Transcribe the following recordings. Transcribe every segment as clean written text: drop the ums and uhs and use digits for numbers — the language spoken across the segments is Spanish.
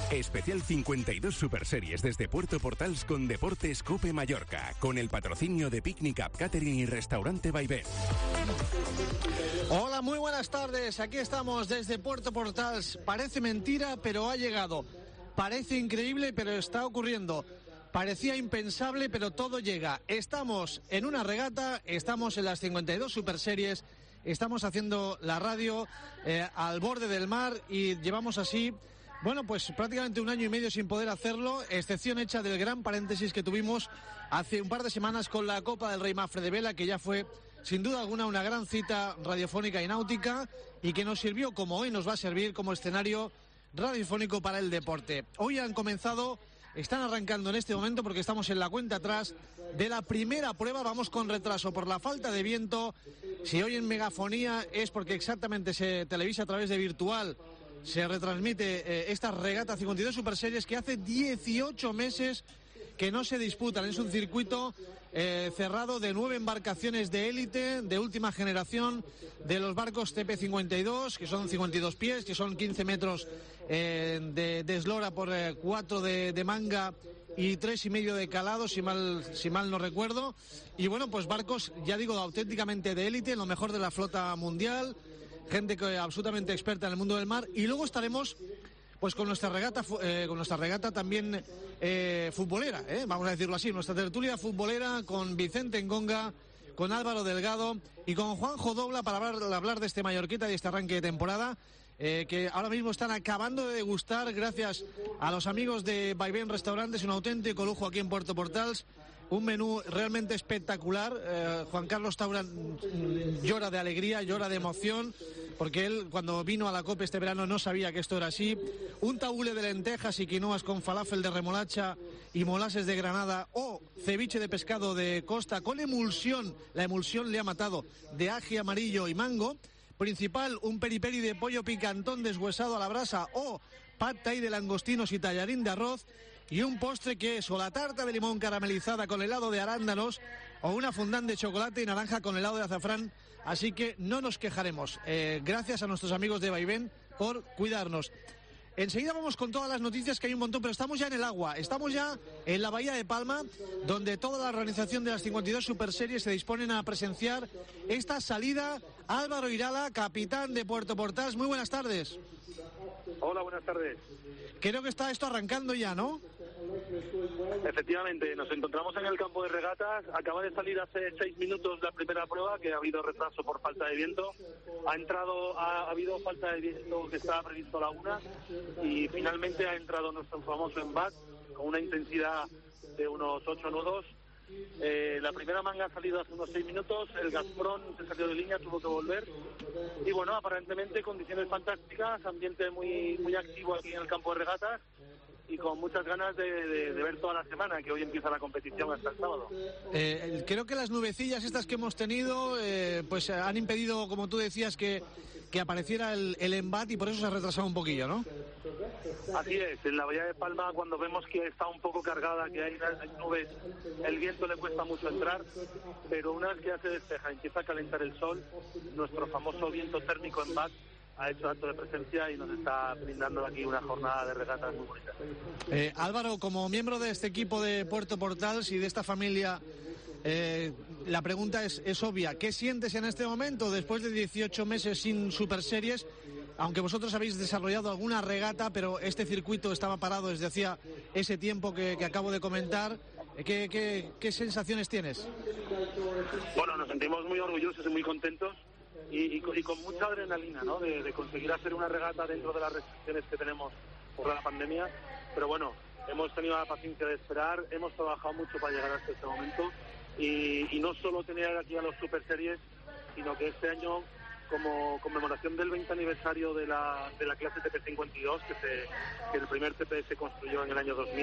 Especial 52 Super Series desde Puerto Portals con Deportes Cope Mallorca, con el patrocinio de Picnic Up Catering y Restaurante Vaivén. Hola, muy buenas tardes. Aquí estamos desde Puerto Portals. Parece mentira, pero ha llegado. Parece increíble, pero está ocurriendo. Parecía impensable, pero todo llega. Estamos en una regata, estamos en las 52 Super Series, estamos haciendo la radio al borde del mar y llevamos así, bueno, pues prácticamente 1 año y medio sin poder hacerlo, excepción hecha del gran paréntesis que tuvimos hace un par de semanas con la Copa del Rey Mafre de Vela, que ya fue sin duda alguna una gran cita radiofónica y náutica y que nos sirvió, como hoy nos va a servir, como escenario radiofónico para el deporte. Hoy han comenzado, están arrancando en este momento porque estamos en la cuenta atrás de la primera prueba. Vamos con retraso por la falta de viento. Si hoy en megafonía es porque exactamente se televisa a través de virtual, se retransmite esta regata 52 Super Series que hace 18 meses que no se disputan. Es un circuito cerrado de 9 embarcaciones de élite, de última generación, de los barcos TP52, que son 52 pies, que son 15 metros de eslora por 4 de manga y 3,5 de calado, si mal no recuerdo. Y bueno, pues barcos, ya digo, auténticamente de élite, lo mejor de la flota mundial, gente que absolutamente experta en el mundo del mar. Y luego estaremos pues con nuestra regata también futbolera, vamos a decirlo así, nuestra tertulia futbolera con Vicente Engonga, con Álvaro Delgado y con Juanjo Dobla para hablar de este Mallorquita y de este arranque de temporada, que ahora mismo están acabando de degustar, gracias a los amigos de Vaivén Restaurantes, un auténtico lujo aquí en Puerto Portals. Un menú realmente espectacular. Juan Carlos Taura llora de alegría, llora de emoción, porque él cuando vino a la COPE este verano no sabía que esto era así. Un tabule de lentejas y quinoas con falafel de remolacha y molases de Granada, o ceviche de pescado de costa con emulsión, la emulsión le ha matado, de ají amarillo y mango. Principal, un periperi de pollo picantón deshuesado a la brasa, o pad thai de langostinos y tallarín de arroz. Y un postre que es o la tarta de limón caramelizada con helado de arándanos, o una fondant de chocolate y naranja con helado de azafrán. Así que no nos quejaremos. Gracias a nuestros amigos de Vaivén por cuidarnos. Enseguida vamos con todas las noticias, que hay un montón, pero estamos ya en el agua, estamos ya en la Bahía de Palma, donde toda la organización de las 52 Super Series se disponen a presenciar esta salida. Álvaro Irala, capitán de Puerto Portals, muy buenas tardes. Hola, buenas tardes. Creo que está esto arrancando ya, ¿no? Efectivamente, nos encontramos en el campo de regatas. Acaba de salir hace 6 minutos la primera prueba, que ha habido retraso por falta de viento. Ha habido falta de viento que estaba previsto a la 1, y finalmente ha entrado nuestro famoso embat con una intensidad de unos 8 nudos. La primera manga ha salido hace unos 6 minutos, el Gazprom se salió de línea, tuvo que volver, y bueno, aparentemente condiciones fantásticas, ambiente muy, muy activo aquí en el campo de regatas, y con muchas ganas de ver toda la semana, que hoy empieza la competición hasta el sábado. Creo que las nubecillas estas que hemos tenido pues han impedido, como tú decías, que apareciera el embate, y por eso se ha retrasado un poquillo, ¿no? Así es, en la Bahía de Palma, cuando vemos que está un poco cargada, que hay nubes, el viento le cuesta mucho entrar, pero una vez que ya se despeja, empieza a calentar el sol, nuestro famoso viento térmico embat ha hecho acto de presencia y nos está brindando aquí una jornada de regatas muy bonita. Álvaro, como miembro de este equipo de Puerto Portals y de esta familia, la pregunta es obvia. ¿Qué sientes en este momento, después de 18 meses sin Super Series? Aunque vosotros habéis desarrollado alguna regata, pero este circuito estaba parado desde hacía ese tiempo que acabo de comentar. ¿Qué sensaciones tienes? Bueno, nos sentimos muy orgullosos y muy contentos, y con mucha adrenalina, ¿no? De conseguir hacer una regata dentro de las restricciones que tenemos por la pandemia. Pero bueno, hemos tenido la paciencia de esperar, hemos trabajado mucho para llegar hasta este momento, y no solo tener aquí a los Super Series, sino que este año, como conmemoración del 20 aniversario de la clase TP52, que el primer TP se construyó en el año 2000,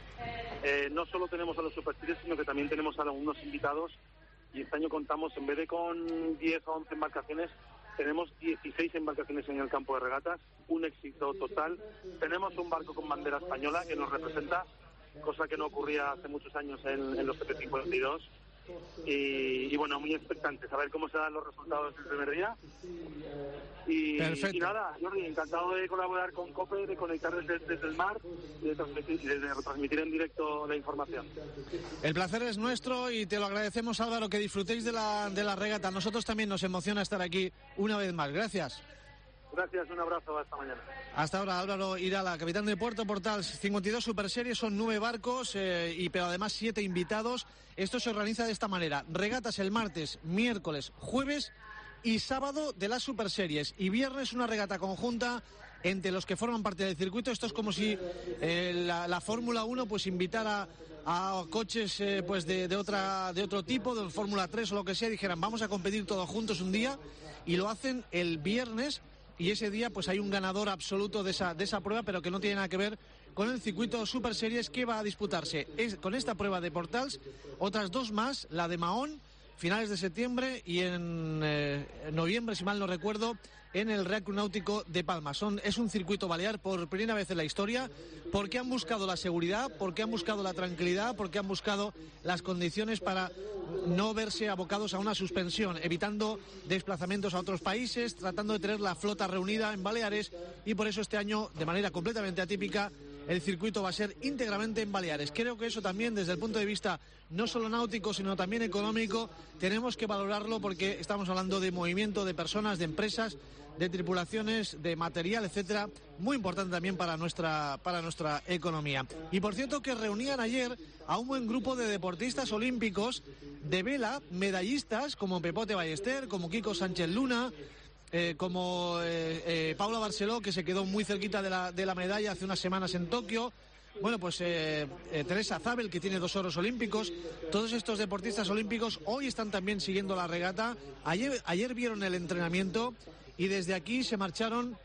no solo tenemos a los Super Series, sino que también tenemos a algunos invitados, y este año contamos, en vez de con 10 o 11 embarcaciones, tenemos 16 embarcaciones en el campo de regatas, un éxito total. Tenemos un barco con bandera española que nos representa, cosa que no ocurría hace muchos años en los TP52. y bueno, muy expectantes a ver cómo se dan los resultados del primer día. Y nada, Jordi, encantado de colaborar con COPE, de conectar desde el mar y de retransmitir en directo la información. El placer es nuestro y te lo agradecemos, Álvaro, que disfrutéis de la regata. A nosotros también nos emociona estar aquí una vez más. Gracias. Gracias, un abrazo, hasta mañana. Hasta ahora, Álvaro Irala, capitán de Puerto Portals. 52 superseries, son 9 barcos, pero además 7 invitados. Esto se organiza de esta manera: regatas el martes, miércoles, jueves y sábado de las superseries, y viernes una regata conjunta entre los que forman parte del circuito. Esto es como si la Fórmula 1 pues invitara a coches pues de otro tipo, de Fórmula 3 o lo que sea, dijeran vamos a competir todos juntos un día, y lo hacen el viernes, y ese día pues hay un ganador absoluto de esa prueba, pero que no tiene nada que ver con el circuito Super Series que va a disputarse. Con esta prueba de Portals, otras 2 más, la de Mahón, finales de septiembre, y en noviembre, si mal no recuerdo, en el Real Club Náutico de Palma. Es un circuito balear por primera vez en la historia, porque han buscado la seguridad, porque han buscado la tranquilidad, porque han buscado las condiciones para no verse abocados a una suspensión, evitando desplazamientos a otros países, tratando de tener la flota reunida en Baleares, y por eso este año, de manera completamente atípica, el circuito va a ser íntegramente en Baleares. Creo que eso también, desde el punto de vista no solo náutico, sino también económico, tenemos que valorarlo, porque estamos hablando de movimiento de personas, de empresas, de tripulaciones, de material, etcétera, muy importante también para nuestra economía. Y por cierto, que reunían ayer a un buen grupo de deportistas olímpicos de vela, medallistas, como Pepote Ballester, como Kiko Sánchez Luna, como Paula Barceló, que se quedó muy cerquita de la medalla hace unas semanas en Tokio. Bueno, pues Teresa Zabel, que tiene 2 oros olímpicos. Todos estos deportistas olímpicos hoy están también siguiendo la regata. Ayer vieron el entrenamiento y desde aquí se marcharon,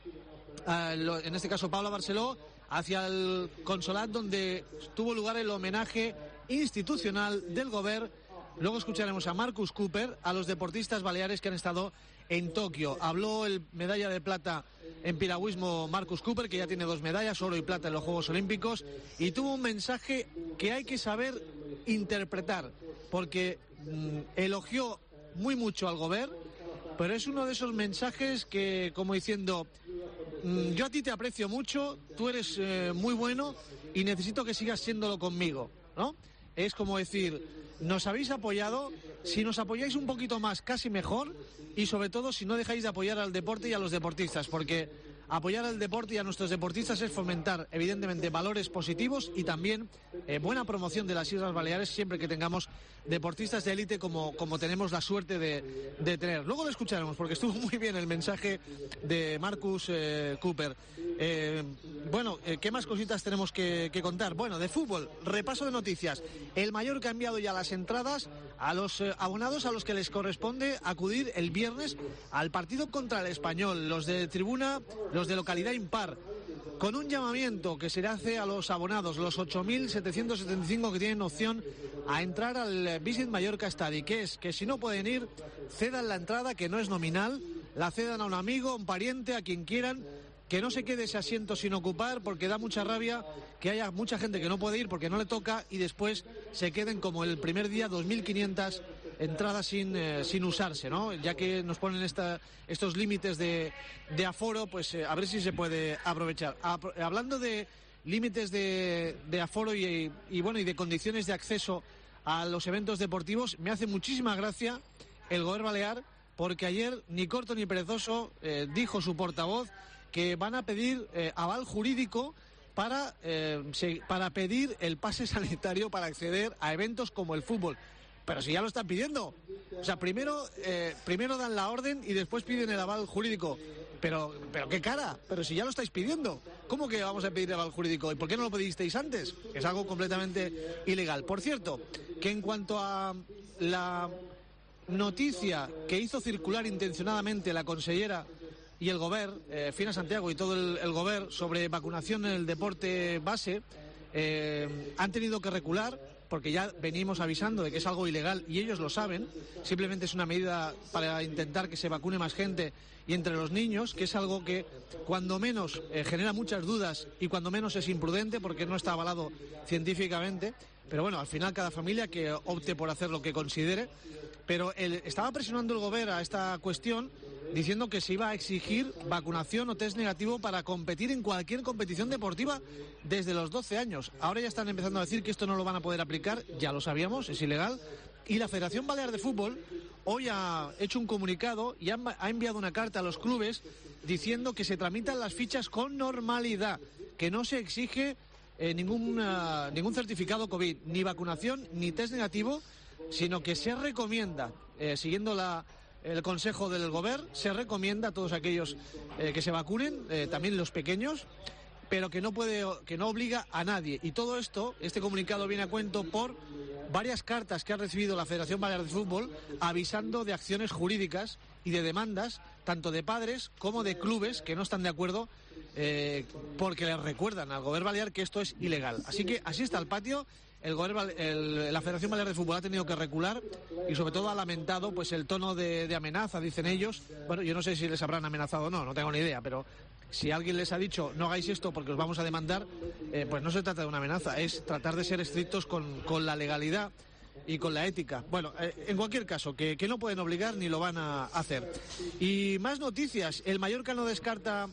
en este caso Paula Barceló, hacia el consolat donde tuvo lugar el homenaje institucional del Govern. Luego escucharemos a Marcus Cooper, a los deportistas baleares que han estado en Tokio. Habló el medalla de plata en piragüismo Marcus Cooper, que ya tiene 2 medallas, oro y plata en los Juegos Olímpicos, y tuvo un mensaje que hay que saber interpretar, porque elogió muy mucho al Govern, pero es uno de esos mensajes que, como diciendo, yo a ti te aprecio mucho, tú eres muy bueno y necesito que sigas siéndolo conmigo, ¿no? Es como decir, nos habéis apoyado, si nos apoyáis un poquito más, casi mejor, y sobre todo si no dejáis de apoyar al deporte y a los deportistas, porque apoyar al deporte y a nuestros deportistas es fomentar, evidentemente, valores positivos y también buena promoción de las Islas Baleares, siempre que tengamos deportistas de élite como tenemos la suerte de tener. Luego lo escucharemos, porque estuvo muy bien el mensaje de Marcus Cooper. ¿Qué más cositas tenemos que contar? Bueno, de fútbol, repaso de noticias. El Mallorca ha enviado ya las entradas a los abonados a los que les corresponde acudir el viernes al partido contra el Español, los de tribuna, los de localidad impar, con un llamamiento que se le hace a los abonados, los 8.775 que tienen opción a entrar al Visit Mallorca Stadi, que es que si no pueden ir, cedan la entrada, que no es nominal, la cedan a un amigo, a un pariente, a quien quieran, que no se quede ese asiento sin ocupar, porque da mucha rabia que haya mucha gente que no puede ir porque no le toca y después se queden como el primer día 2.500 entradas sin usarse, ¿no? Ya que nos ponen estos límites de aforo, pues a ver si se puede aprovechar. Hablando de límites de aforo y de condiciones de acceso a los eventos deportivos, me hace muchísima gracia el Govern Balear, porque ayer ni corto ni perezoso dijo su portavoz que van a pedir aval jurídico para pedir el pase sanitario para acceder a eventos como el fútbol. Pero si ya lo están pidiendo. O sea, primero dan la orden y después piden el aval jurídico. Pero qué cara, pero si ya lo estáis pidiendo. ¿Cómo que vamos a pedir el aval jurídico? ¿Y por qué no lo pedisteis antes? Es algo completamente ilegal. Por cierto, que en cuanto a la noticia que hizo circular intencionadamente la consellera y el Govern, Fina Santiago y todo el Govern, sobre vacunación en el deporte base, han tenido que recular, porque ya venimos avisando de que es algo ilegal y ellos lo saben. Simplemente es una medida para intentar que se vacune más gente y entre los niños, que es algo que cuando menos genera muchas dudas y cuando menos es imprudente porque no está avalado científicamente. pero bueno, al final cada familia que opte por hacer lo que considere. Pero estaba presionando el gobierno a esta cuestión diciendo que se iba a exigir vacunación o test negativo para competir en cualquier competición deportiva desde los 12 años. Ahora ya están empezando a decir que esto no lo van a poder aplicar, ya lo sabíamos, es ilegal. Y la Federación Balear de Fútbol hoy ha hecho un comunicado y ha enviado una carta a los clubes diciendo que se tramitan las fichas con normalidad, que no se exige ningún certificado COVID, ni vacunación ni test negativo, sino que se recomienda, siguiendo el consejo del gobierno, se recomienda a todos aquellos que se vacunen, también los pequeños, pero que no obliga a nadie. Y todo esto, este comunicado viene a cuento por varias cartas que ha recibido la Federación Balear de Fútbol avisando de acciones jurídicas y de demandas, tanto de padres como de clubes que no están de acuerdo, porque les recuerdan al gobierno balear que esto es ilegal. Así que así está el patio. La Federación Balear de Fútbol ha tenido que recular y sobre todo ha lamentado pues el tono de amenaza, dicen ellos. Bueno, yo no sé si les habrán amenazado o no tengo ni idea, pero si alguien les ha dicho no hagáis esto porque os vamos a demandar, pues no se trata de una amenaza, es tratar de ser estrictos con la legalidad y con la ética. Bueno, en cualquier caso, que no pueden obligar ni lo van a hacer. Y más noticias, el Mallorca no descarta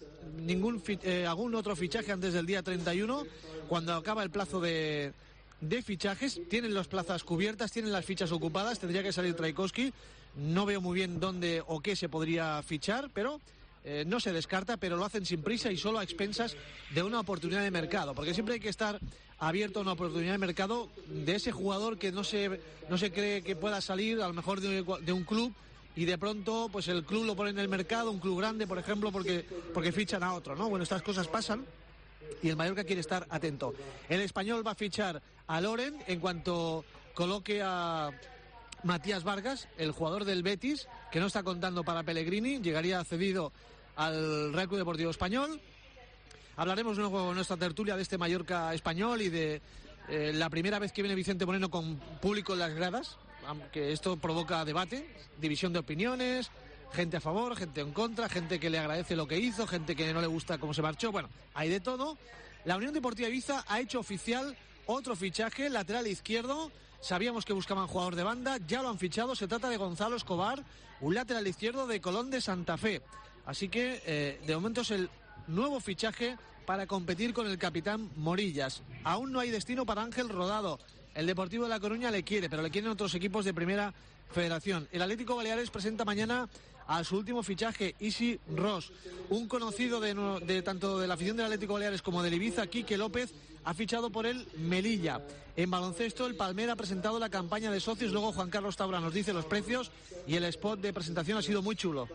algún otro fichaje antes del día 31, cuando acaba el plazo de fichajes. Tienen las plazas cubiertas, tienen las fichas ocupadas, tendría que salir Traikowski, no veo muy bien dónde o qué se podría fichar, pero no se descarta, pero lo hacen sin prisa y solo a expensas de una oportunidad de mercado, porque siempre hay que estar abierto a una oportunidad de mercado de ese jugador que no se cree que pueda salir a lo mejor de un club y de pronto pues el club lo pone en el mercado, un club grande por ejemplo, porque fichan a otro, ¿no? Bueno, estas cosas pasan y el Mallorca quiere estar atento. El Español va a fichar a Loren en cuanto coloque a Matías Vargas, el jugador del Betis, que no está contando para Pellegrini, llegaría cedido al Real Club Deportivo Español. Hablaremos luego en nuestra tertulia de este Mallorca español y de la primera vez que viene Vicente Moreno con público en las gradas, aunque esto provoca debate, división de opiniones, gente a favor, gente en contra, gente que le agradece lo que hizo, gente que no le gusta cómo se marchó. Bueno, hay de todo. La Unión Deportiva Ibiza ha hecho oficial otro fichaje, lateral izquierdo. Sabíamos que buscaban jugador de banda, ya lo han fichado. Se trata de Gonzalo Escobar, un lateral izquierdo de Colón de Santa Fe. Así que de momento es el nuevo fichaje para competir con el capitán Morillas. Aún no hay destino para Ángel Rodado. El Deportivo de La Coruña le quiere, pero le quieren otros equipos de primera federación. El Atlético Baleares presenta mañana a su último fichaje, Isi Ross, un conocido de tanto de la afición del Atlético Baleares como del Ibiza. Quique López ha fichado por el Melilla. En baloncesto, el Palmera ha presentado la campaña de socios, luego Juan Carlos Taura nos dice los precios y el spot de presentación ha sido muy chulo.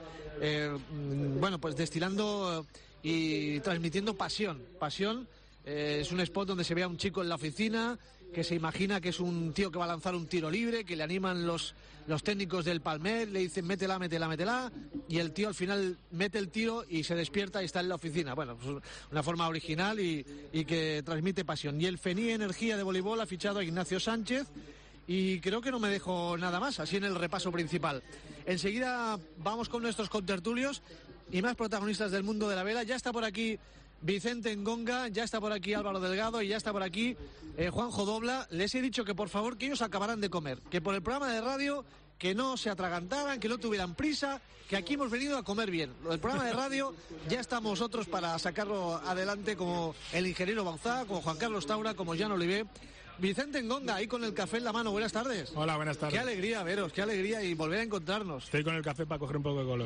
Bueno, pues destilando y transmitiendo pasión. Es un spot donde se ve a un chico en la oficina que se imagina que es un tío que va a lanzar un tiro libre, que le animan los técnicos del Palmer, le dicen métela, y el tío al final mete el tiro y se despierta y está en la oficina. Bueno, pues una forma original y que transmite pasión. Y el Fení Energía de voleibol ha fichado a Ignacio Sánchez y creo que no me dejo nada más, así en el repaso principal. Enseguida vamos con nuestros contertulios y más protagonistas del mundo de la vela. Ya está por aquí Vicente Ngonga, ya está por aquí Álvaro Delgado y ya está por aquí Juanjo Dobla. Les he dicho que por favor que ellos acabaran de comer, que por el programa de radio que no se atragantaran, que no tuvieran prisa, que aquí hemos venido a comer bien. El programa de radio ya estamos nosotros para sacarlo adelante, como el ingeniero Bauzá, como Juan Carlos Taura, como Jan Olivé. Vicente Ngonga, ahí con el café en la mano, buenas tardes. Hola, buenas tardes. Qué alegría veros, qué alegría y volver a encontrarnos. Estoy con el café para coger un poco de color.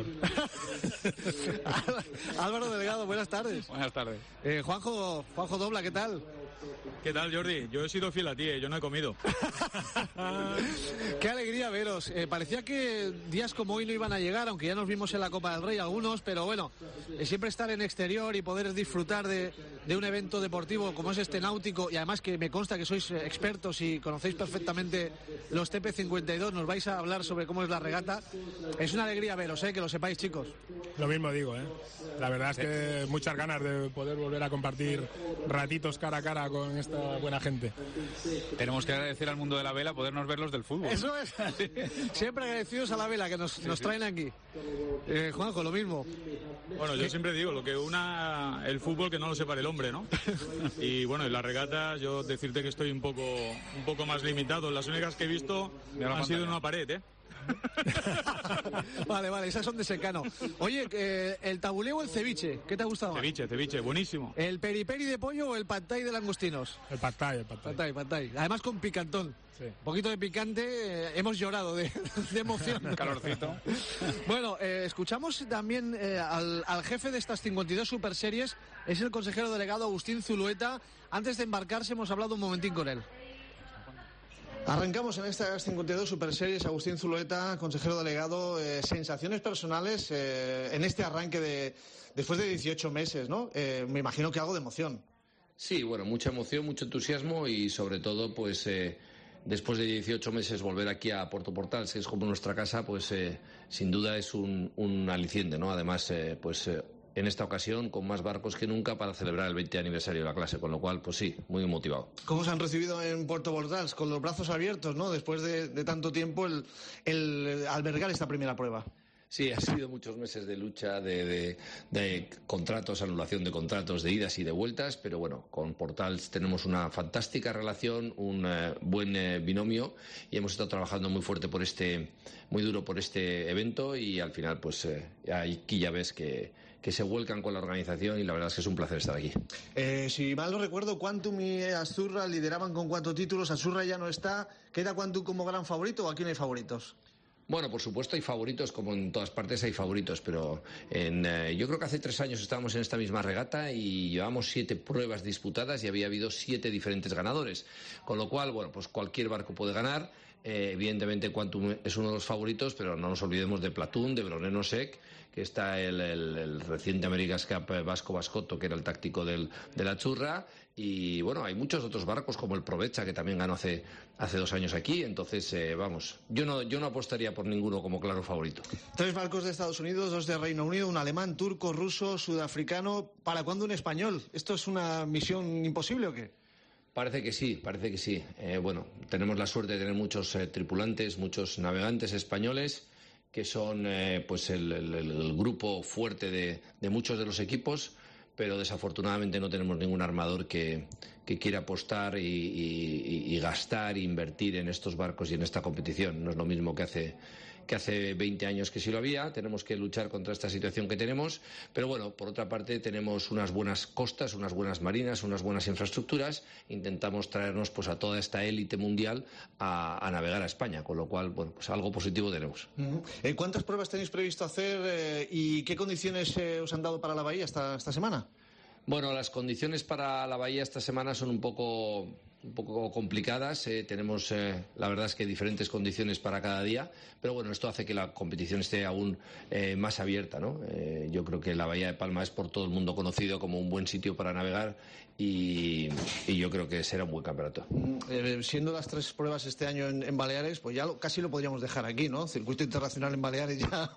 Álvaro Delgado, buenas tardes. Buenas tardes. Juanjo Dobla, ¿qué tal? ¿Qué tal, Jordi? Yo he sido fiel a ti, yo no he comido. Qué alegría veros. Parecía que días como hoy no iban a llegar, aunque ya nos vimos en la Copa del Rey algunos, pero bueno, siempre estar en exterior y poder disfrutar de un evento deportivo como es este náutico, y además que me consta que sois expertos y conocéis perfectamente los TP52, nos vais a hablar sobre cómo es la regata. Es una alegría veros, que lo sepáis, chicos. Lo mismo digo, La verdad es que muchas ganas de poder volver a compartir ratitos cara a cara con esta buena gente. Tenemos que agradecer al mundo de la vela podernos ver los del fútbol. Eso es. Siempre agradecidos a la vela que nos traen aquí. Juanjo, lo mismo. Bueno, yo siempre digo, lo que una el fútbol que no lo separe el hombre, ¿no? Y bueno, en las regatas yo decirte que estoy un poco más limitado. Las únicas que he visto han sido en una pared, ¿eh? Vale, esas son de secano. Oye, el tabuleo o el ceviche, ¿qué te ha gustado más? Ceviche, buenísimo. ¿El periperi de pollo o el pad thai de langostinos? El pad thai. Pad thai. Además con picantón. Sí. Un poquito de picante, hemos llorado de emoción. Calorcito. Bueno, escuchamos también al jefe de estas 52 superseries, es el consejero delegado Agustín Zulueta. Antes de embarcarse hemos hablado un momentín con él. Arrancamos en estas 52 superseries. Agustín Zulueta, consejero delegado, sensaciones personales en este arranque después de 18 meses, ¿no? Me imagino que algo de emoción. Sí, bueno, mucha emoción, mucho entusiasmo y sobre todo, pues después de 18 meses volver aquí a Puerto Portals, que es como nuestra casa, pues sin duda es un aliciente, ¿no? Además, en esta ocasión con más barcos que nunca para celebrar el 20 aniversario de la clase, con lo cual, pues sí, muy motivado. ¿Cómo se han recibido en Puerto Portals? Con los brazos abiertos, ¿no? Después de tanto tiempo el albergar esta primera prueba. Sí, ha sido muchos meses de lucha, de contratos, anulación de contratos, de idas y de vueltas, pero bueno, con Portals tenemos una fantástica relación, un buen binomio y hemos estado trabajando muy fuerte muy duro por este evento y al final, pues aquí ya ves que se vuelcan con la organización y la verdad es que es un placer estar aquí. Si mal no recuerdo, Quantum y Azurra lideraban con 4 títulos, Azurra ya no está, ¿queda Quantum como gran favorito o aquí no hay favoritos? Bueno, por supuesto hay favoritos, como en todas partes hay favoritos, pero yo creo que hace 3 años estábamos en esta misma regata y llevamos 7 pruebas disputadas y había habido 7 diferentes ganadores, con lo cual, bueno, pues cualquier barco puede ganar. Evidentemente Quantum es uno de los favoritos, pero no nos olvidemos de Platoon, de Broneno Sec, que está el reciente America's Cup Vasco Bascotto, que era el táctico de la Churra, y bueno, hay muchos otros barcos como el Provecha, que también ganó hace 2 años aquí, entonces vamos, yo no apostaría por ninguno como claro favorito. 3 barcos de Estados Unidos, 2 de Reino Unido, un alemán, turco, ruso, sudafricano. ¿Para cuándo un español? ¿Esto es una misión imposible o qué? Parece que sí. Bueno, tenemos la suerte de tener muchos tripulantes, muchos navegantes españoles, que son pues el grupo fuerte de muchos de los equipos, pero desafortunadamente no tenemos ningún armador que quiera apostar y gastar e invertir en estos barcos y en esta competición. No es lo mismo que hace 20 años que sí lo había. Tenemos que luchar contra esta situación que tenemos, pero bueno, por otra parte tenemos unas buenas costas, unas buenas marinas, unas buenas infraestructuras. Intentamos traernos pues a toda esta élite mundial a navegar a España, con lo cual, bueno, pues algo positivo tenemos. ¿Cuántas pruebas tenéis previsto hacer y qué condiciones os han dado para la bahía esta semana? Bueno, las condiciones para la bahía esta semana son un poco complicadas. Tenemos, la verdad es que diferentes condiciones para cada día, pero bueno, esto hace que la competición esté aún más abierta, ¿no? Yo creo que la bahía de Palma es por todo el mundo conocido como un buen sitio para navegar y yo creo que será un buen campeonato. Siendo las 3 pruebas este año en Baleares, pues ya casi lo podríamos dejar aquí, ¿no? Circuito internacional en Baleares ya.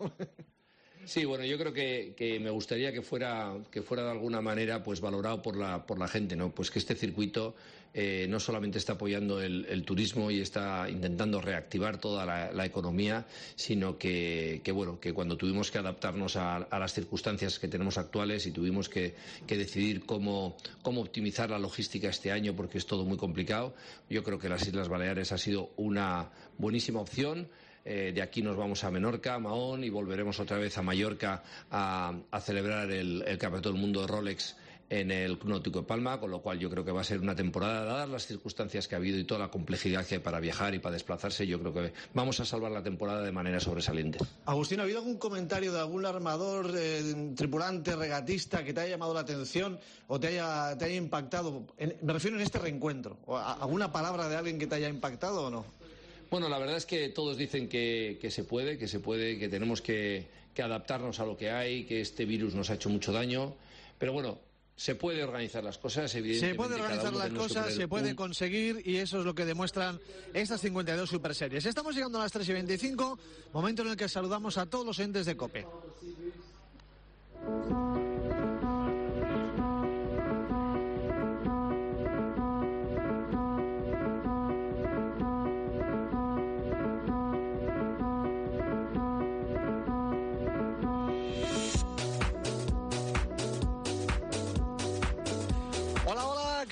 Sí, bueno, yo creo que me gustaría que fuera de alguna manera pues valorado por la gente, ¿no? Pues que este circuito no solamente está apoyando el turismo y está intentando reactivar toda la economía, sino que cuando tuvimos que adaptarnos a las circunstancias que tenemos actuales y tuvimos que decidir cómo optimizar la logística este año, porque es todo muy complicado, yo creo que las Islas Baleares ha sido una buenísima opción. De aquí nos vamos a Menorca, a Mahón y volveremos otra vez a Mallorca a celebrar el Campeonato del Mundo de Rolex en el Club Náutico de Palma, con lo cual yo creo que va a ser una temporada, dadas las circunstancias que ha habido y toda la complejidad que hay para viajar y para desplazarse, yo creo que vamos a salvar la temporada de manera sobresaliente. Agustín, ¿ha habido algún comentario de algún armador, tripulante, regatista que te haya llamado la atención o te haya impactado? Me refiero en este reencuentro. ¿Alguna palabra de alguien que te haya impactado o no? Bueno, la verdad es que todos dicen que se puede, que tenemos que adaptarnos a lo que hay, que este virus nos ha hecho mucho daño, pero bueno, se puede organizar las cosas, evidentemente. Se puede organizar las cosas, se puede conseguir y eso es lo que demuestran estas 52 superseries. Estamos llegando a las 3:25, momento en el que saludamos a todos los entes de COPE.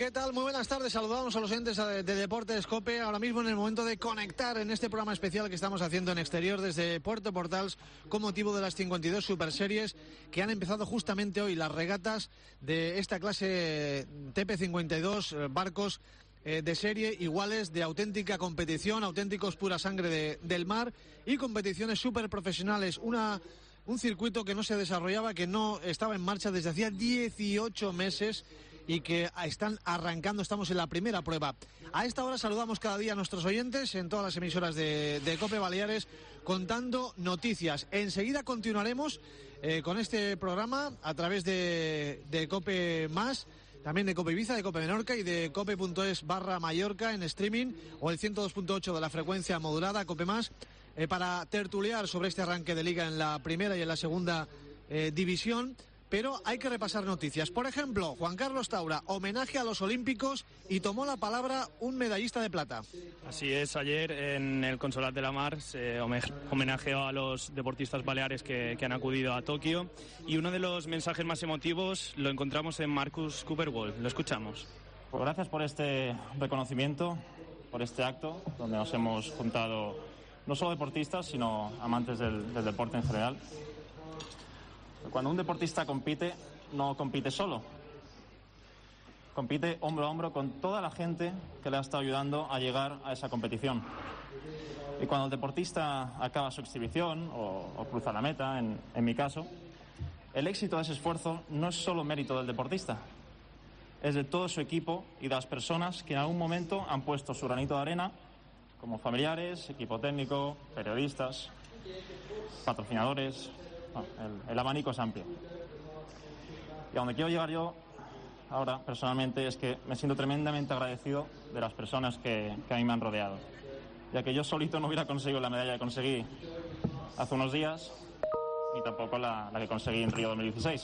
¿Qué tal? Muy buenas tardes. Saludamos a los oyentes de Deportes COPE. Ahora mismo en el momento de conectar en este programa especial que estamos haciendo en exterior desde Puerto Portals con motivo de las 52 Superseries que han empezado justamente hoy, las regatas de esta clase TP52, barcos de serie iguales, de auténtica competición, auténticos pura sangre del mar y competiciones súper profesionales. Un circuito que no se desarrollaba, que no estaba en marcha desde hacía 18 meses y que están arrancando. Estamos en la primera prueba. A esta hora saludamos cada día a nuestros oyentes en todas las emisoras de COPE Baleares contando noticias. Enseguida continuaremos con este programa a través de COPE Más, también de COPE Ibiza, de COPE Menorca y de cope.es/Mallorca en streaming, o el 102.8 de la frecuencia modulada COPE Más, para tertuliar sobre este arranque de liga en la primera y en la segunda división. Pero hay que repasar noticias. Por ejemplo, Juan Carlos Taura, homenaje a los olímpicos y tomó la palabra un medallista de plata. Así es, ayer en el Consolat de la Mar se homenajeó a los deportistas baleares que han acudido a Tokio, y uno de los mensajes más emotivos lo encontramos en Marcus Cooper-Wall. Lo escuchamos. Pues gracias por este reconocimiento, por este acto donde nos hemos juntado no solo deportistas, sino amantes del deporte en general. Cuando un deportista compite, no compite solo. Compite hombro a hombro con toda la gente que le ha estado ayudando a llegar a esa competición. Y cuando el deportista acaba su exhibición o cruza la meta, en mi caso, el éxito de ese esfuerzo no es solo mérito del deportista, es de todo su equipo y de las personas que en algún momento han puesto su granito de arena, como familiares, equipo técnico, periodistas, patrocinadores. El abanico es amplio. Y a donde quiero llegar yo ahora, personalmente, es que me siento tremendamente agradecido de las personas que a mí me han rodeado, ya que yo solito no hubiera conseguido la medalla que conseguí hace unos días, ni tampoco la que conseguí en Río 2016.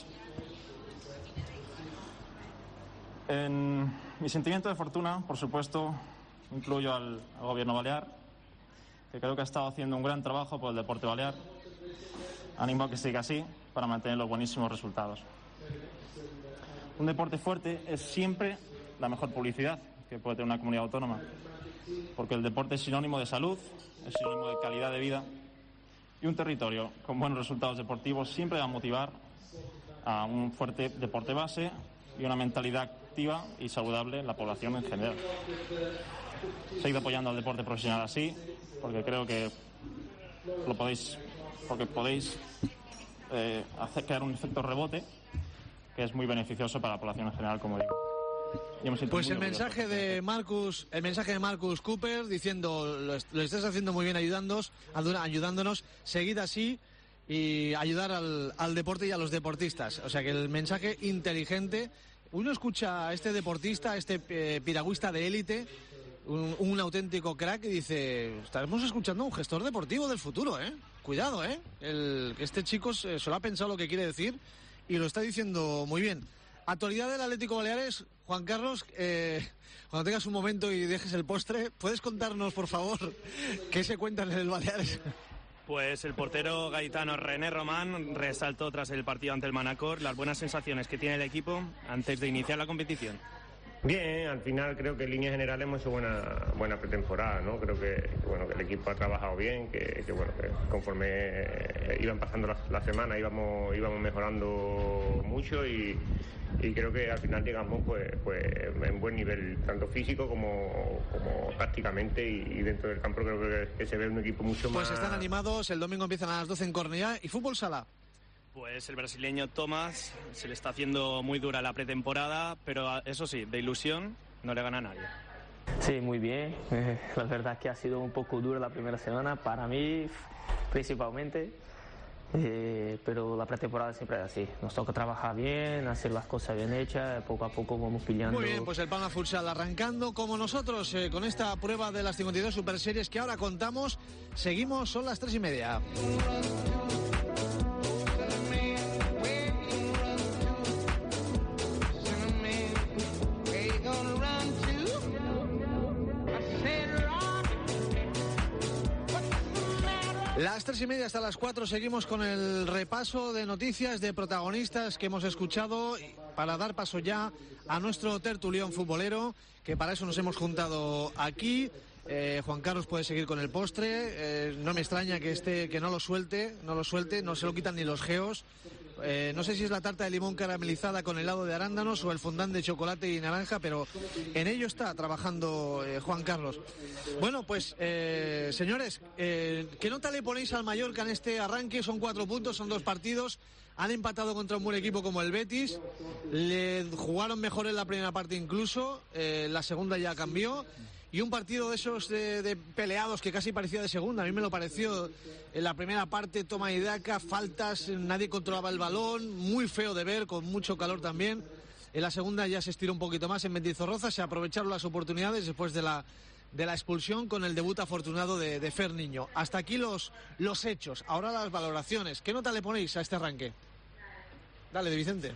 En mi sentimiento de fortuna, por supuesto, incluyo al gobierno balear, que creo que ha estado haciendo un gran trabajo por el deporte balear. Animo a que siga así para mantener los buenísimos resultados. Un deporte fuerte es siempre la mejor publicidad que puede tener una comunidad autónoma, porque el deporte es sinónimo de salud, es sinónimo de calidad de vida, y un territorio con buenos resultados deportivos siempre va a motivar a un fuerte deporte base y una mentalidad activa y saludable en la población en general. Seguid apoyando al deporte profesional así, porque creo que podéis hacer crear un efecto rebote que es muy beneficioso para la población en general, como digo. Pues el mensaje de Marcus Cooper diciendo: lo estás haciendo muy bien ayudándonos, seguid así y ayudar al deporte y a los deportistas. O sea que el mensaje inteligente. Uno escucha a este deportista, a este piragüista de élite, un auténtico crack, y dice: estamos escuchando a un gestor deportivo del futuro, ¿eh? Cuidado, ¿eh? Este chico se lo ha pensado lo que quiere decir y lo está diciendo muy bien. Actualidad del Atlético Baleares, Juan Carlos, cuando tengas un momento y dejes el postre, ¿puedes contarnos, por favor, qué se cuenta en el Baleares? Pues el portero gaitano René Román resaltó tras el partido ante el Manacor las buenas sensaciones que tiene el equipo antes de iniciar la competición. Bien, al final creo que en líneas generales hemos hecho buena pretemporada, ¿no? Creo que el equipo ha trabajado bien, que conforme iban pasando las semanas íbamos mejorando mucho y creo que al final llegamos pues en buen nivel, tanto físico como tácticamente, y dentro del campo creo que se ve un equipo mucho más... Pues están animados, el domingo empiezan a las 12 en Cornellá. ¿Y fútbol sala? Pues el brasileño Tomás se le está haciendo muy dura la pretemporada, pero eso sí, de ilusión no le gana a nadie. Sí, muy bien. La verdad que ha sido un poco dura la primera semana, para mí principalmente, pero la pretemporada siempre es así. Nos toca trabajar bien, hacer las cosas bien hechas, poco a poco vamos pillando. Muy bien, pues el Palma Futsal arrancando como nosotros con esta prueba de las 52 Superseries que ahora contamos. Seguimos, son las 3:30. Las 3:30 hasta las 4 seguimos con el repaso de noticias de protagonistas que hemos escuchado para dar paso ya a nuestro tertulión futbolero, que para eso nos hemos juntado aquí. Juan Carlos puede seguir con el postre, no me extraña que no lo suelte, no se lo quitan ni los geos. No sé si es la tarta de limón caramelizada con helado de arándanos o el fondant de chocolate y naranja, pero en ello está trabajando Juan Carlos. Bueno, pues señores, ¿qué nota le ponéis al Mallorca en este arranque? Son 4 puntos, son 2 partidos. Han empatado contra un buen equipo como el Betis. Le jugaron mejor en la primera parte incluso. La segunda ya cambió. Y un partido de esos de peleados que casi parecía de segunda. A mí me lo pareció en la primera parte, toma y daca, faltas, nadie controlaba el balón, muy feo de ver, con mucho calor también. En la segunda ya se estiró un poquito más en Mendizorroza, se aprovecharon las oportunidades después de la expulsión con el debut afortunado de Fer Niño. Hasta aquí los hechos, ahora las valoraciones. ¿Qué nota le ponéis a este arranque? Dale, de Vicente.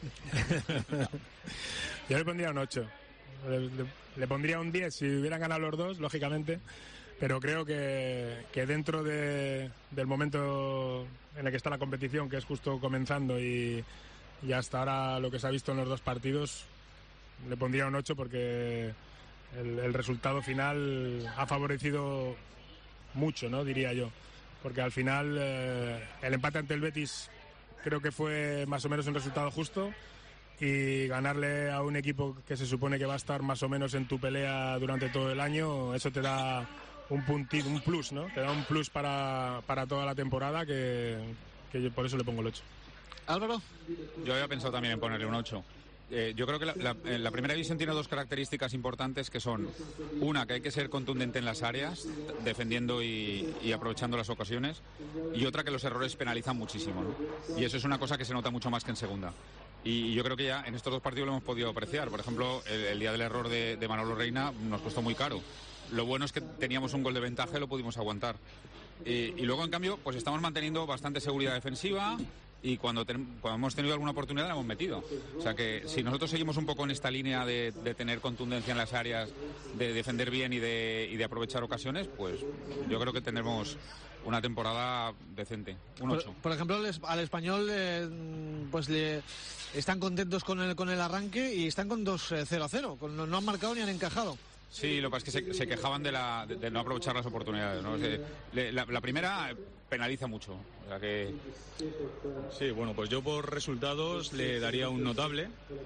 Yo le pondría un 8. Le pondría un 10 si hubieran ganado los dos, lógicamente, pero creo que dentro del momento en el que está la competición, que es justo comenzando, y hasta ahora lo que se ha visto en los 2 partidos, le pondría un 8 porque el resultado final ha favorecido mucho, ¿no? Diría yo, porque al final el empate ante el Betis creo que fue más o menos un resultado justo. Y ganarle a un equipo que se supone que va a estar más o menos en tu pelea durante todo el año, eso te da un plus, ¿no? Te da un plus para toda la temporada que yo por eso le pongo el 8. Álvaro. Yo había pensado también en ponerle un 8. Yo creo que la primera división tiene 2 características importantes, que son una, que hay que ser contundente en las áreas, defendiendo y aprovechando las ocasiones, y otra, que los errores penalizan muchísimo, ¿no? Y eso es una cosa que se nota mucho más que en segunda. Y yo creo que ya en estos 2 partidos lo hemos podido apreciar. Por ejemplo, el día del error de Manolo Reina nos costó muy caro. Lo bueno es que teníamos un gol de ventaja y lo pudimos aguantar. Y luego, en cambio, pues estamos manteniendo bastante seguridad defensiva, y cuando hemos tenido alguna oportunidad la hemos metido. O sea que si nosotros seguimos un poco en esta línea de tener contundencia en las áreas, de defender bien y de aprovechar ocasiones, pues yo creo que tenemos una temporada decente, un 8. Por ejemplo, al Español pues le están contentos con el arranque y están con 2-0-0, no han marcado ni han encajado. Sí, lo que pasa es que se quejaban de no aprovechar las oportunidades, ¿no? La primera penaliza mucho. O sea que... Sí, bueno, pues yo por resultados le daría un notable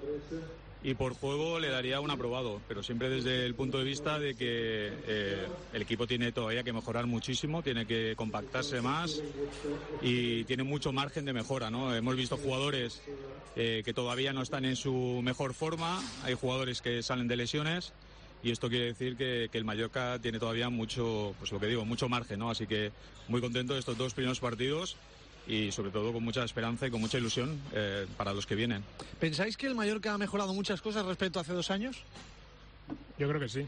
y por juego le daría un aprobado, pero siempre desde el punto de vista de que el equipo tiene todavía que mejorar muchísimo, tiene que compactarse más y tiene mucho margen de mejora, ¿no? Hemos visto jugadores que todavía no están en su mejor forma, hay jugadores que salen de lesiones. Y esto quiere decir que el Mallorca tiene todavía mucho, pues lo que digo, mucho margen, ¿no? Así que muy contento de estos 2 primeros partidos y sobre todo con mucha esperanza y con mucha ilusión para los que vienen. ¿Pensáis que el Mallorca ha mejorado muchas cosas respecto a hace 2 años? Yo creo que sí.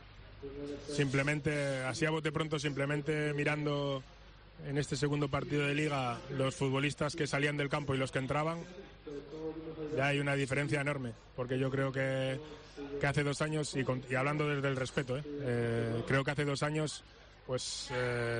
Simplemente, así a bote pronto, simplemente mirando en este segundo partido de Liga los futbolistas que salían del campo y los que entraban, ya hay una diferencia enorme, porque yo creo que hace 2 años, y hablando desde el respeto, creo que hace 2 años pues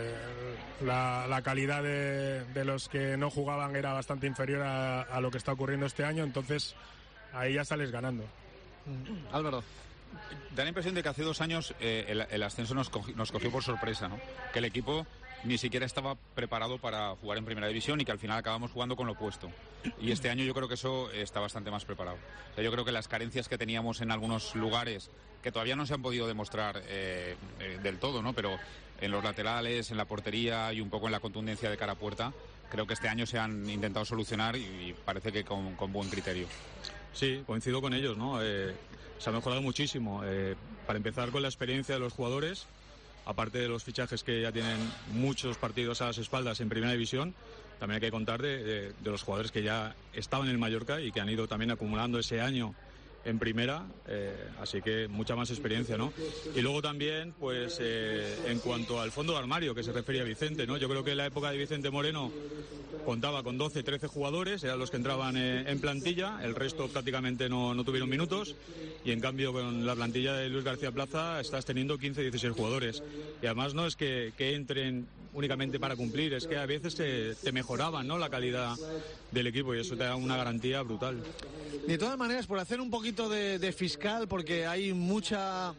la calidad de los que no jugaban era bastante inferior a lo que está ocurriendo este año, entonces ahí ya sales ganando. Álvaro. Da la impresión de que hace 2 años el ascenso nos cogió por sorpresa, ¿no? Que el equipo ni siquiera estaba preparado para jugar en primera división y que al final acabamos jugando con lo opuesto. Y este año yo creo que eso está bastante más preparado. O sea, yo creo que las carencias que teníamos en algunos lugares, que todavía no se han podido demostrar del todo, ¿no? Pero en los laterales, en la portería y un poco en la contundencia de cara a puerta, creo que este año se han intentado solucionar y parece que con buen criterio. Sí, coincido con ellos, ¿no? Se ha mejorado muchísimo. Para empezar, con la experiencia de los jugadores, aparte de los fichajes que ya tienen muchos partidos a las espaldas en primera división, también hay que contar de los jugadores que ya estaban en el Mallorca y que han ido también acumulando ese año en primera, así que mucha más experiencia, ¿no? Y luego también, pues, en cuanto al fondo de armario que se refería a Vicente, ¿no? Yo creo que en la época de Vicente Moreno contaba con 12, 13 jugadores, eran los que entraban en plantilla, el resto prácticamente no tuvieron minutos, y en cambio con la plantilla de Luis García Plaza estás teniendo 15, 16 jugadores, y además no es que entren únicamente para cumplir, es que a veces te mejoraban, ¿no?, la calidad del equipo, y eso te da una garantía brutal. De todas maneras, por hacer un poquito de fiscal, porque hay mucha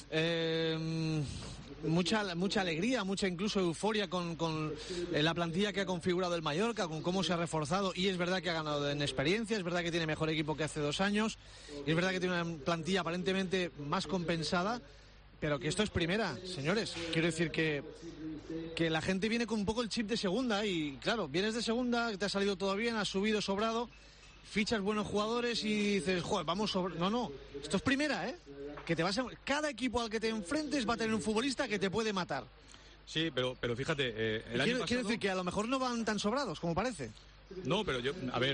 alegría, mucha incluso euforia con la plantilla que ha configurado el Mallorca, con cómo se ha reforzado, y es verdad que ha ganado en experiencia, es verdad que tiene mejor equipo que hace 2 años, y es verdad que tiene una plantilla aparentemente más compensada, pero que esto es primera, señores. Quiero decir que la gente viene con un poco el chip de segunda, y claro, vienes de segunda, te ha salido todo bien, has subido sobrado, fichas buenos jugadores y dices, joder, vamos sobre... No, esto es primera, ¿eh? Que te vas a... Cada equipo al que te enfrentes va a tener un futbolista que te puede matar. Sí, pero fíjate, el año pasado... Quiere decir que a lo mejor no van tan sobrados como parece. No, pero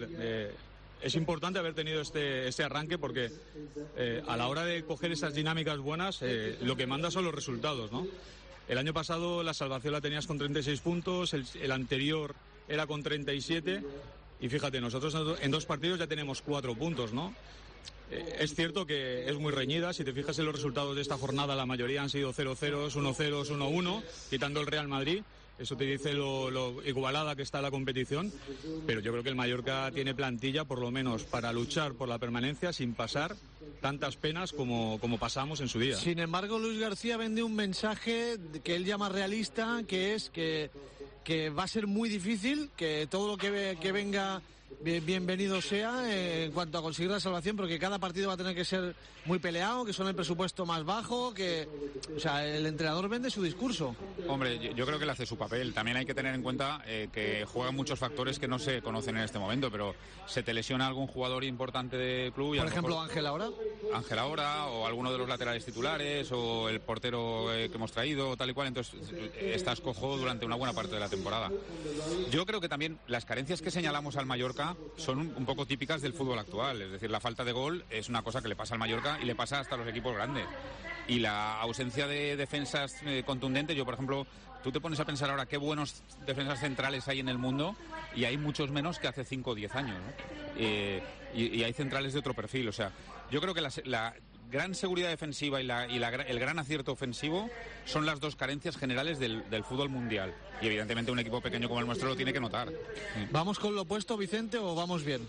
es importante haber tenido este arranque, porque a la hora de coger esas dinámicas buenas, lo que manda son los resultados, ¿no? El año pasado la salvación la tenías con 36 puntos, el anterior era con 37, y fíjate, nosotros en 2 partidos ya tenemos 4 puntos, ¿no? Es cierto que es muy reñida. Si te fijas en los resultados de esta jornada, la mayoría han sido 0-0, 1-0, 1-1, quitando el Real Madrid. Eso te dice lo igualada que está la competición. Pero yo creo que el Mallorca tiene plantilla, por lo menos, para luchar por la permanencia sin pasar tantas penas como pasamos en su día. Sin embargo, Luis García vende un mensaje que él llama realista, que es que va a ser muy difícil, que todo lo que venga... bienvenido sea en cuanto a conseguir la salvación, porque cada partido va a tener que ser muy peleado, que son el presupuesto más bajo, o sea, el entrenador vende su discurso. Hombre, yo creo que le hace su papel. También hay que tener en cuenta que juegan muchos factores que no se conocen en este momento, pero se te lesiona algún jugador importante del club. Por ejemplo, Ángel Ahora, o alguno de los laterales titulares, o el portero que hemos traído, tal y cual, entonces estás cojo durante una buena parte de la temporada. Yo creo que también las carencias que señalamos al Mallorca son un poco típicas del fútbol actual. Es decir, la falta de gol es una cosa que le pasa al Mallorca y le pasa hasta a los equipos grandes. Y la ausencia de defensas contundentes, yo por ejemplo, tú te pones a pensar ahora qué buenos defensas centrales hay en el mundo, y hay muchos menos que hace 5 o 10 años, ¿no? Y hay centrales de otro perfil. O sea, yo creo que la gran seguridad defensiva y el gran acierto ofensivo son las 2 carencias generales del fútbol mundial, y evidentemente un equipo pequeño como el nuestro lo tiene que notar. ¿Vamos con lo opuesto, Vicente, o vamos bien?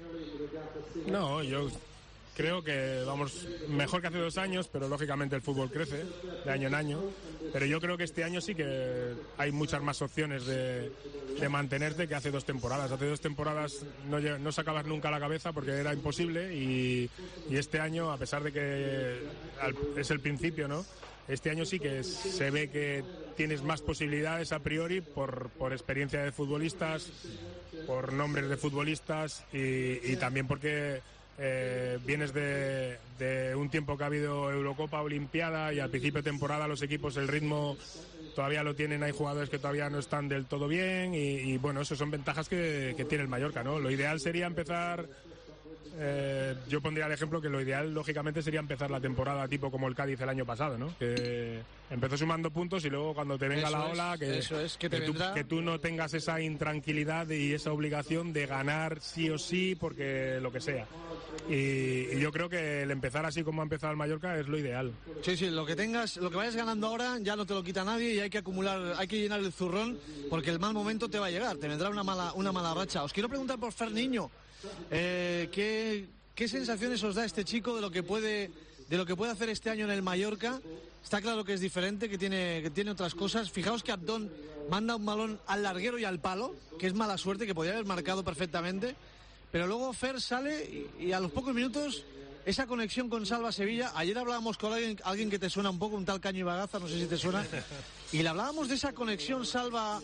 No, yo creo que vamos mejor que hace 2 años, pero lógicamente el fútbol crece de año en año. Pero yo creo que este año sí que hay muchas más opciones de mantenerte que hace 2 temporadas. Hace 2 temporadas no sacabas nunca la cabeza porque era imposible, y este año, a pesar de que es el principio, ¿no? Este año sí que se ve que tienes más posibilidades a priori por experiencia de futbolistas, por nombres de futbolistas, y también porque vienes de un tiempo que ha habido Eurocopa, Olimpiada, y al principio de temporada los equipos el ritmo todavía lo tienen, hay jugadores que todavía no están del todo bien, y bueno, eso son ventajas que tiene el Mallorca, ¿no? Lo ideal sería empezar... yo pondría el ejemplo que lo ideal, lógicamente, sería empezar la temporada tipo como el Cádiz el año pasado, ¿no? Que empezó sumando puntos y luego cuando te venga la ola, que tú no tengas esa intranquilidad y esa obligación de ganar sí o sí, porque lo que sea. Y yo creo que el empezar así como ha empezado el Mallorca es lo ideal. Sí, lo que vayas ganando ahora ya no te lo quita nadie, y hay que acumular, hay que llenar el zurrón, porque el mal momento te va a llegar, te vendrá una mala racha. Os quiero preguntar por Ferniño. ¿Qué sensaciones os da este chico de lo que puede hacer este año en el Mallorca? Está claro que es diferente, que tiene otras cosas. Fijaos que Abdón manda un balón al larguero y al palo, que es mala suerte, que podría haber marcado perfectamente, pero luego Fer sale y a los pocos minutos esa conexión con Salva Sevilla. Ayer hablábamos con alguien que te suena un poco, un tal Caño Ibagaza, no sé si te suena, y le hablábamos de esa conexión Salva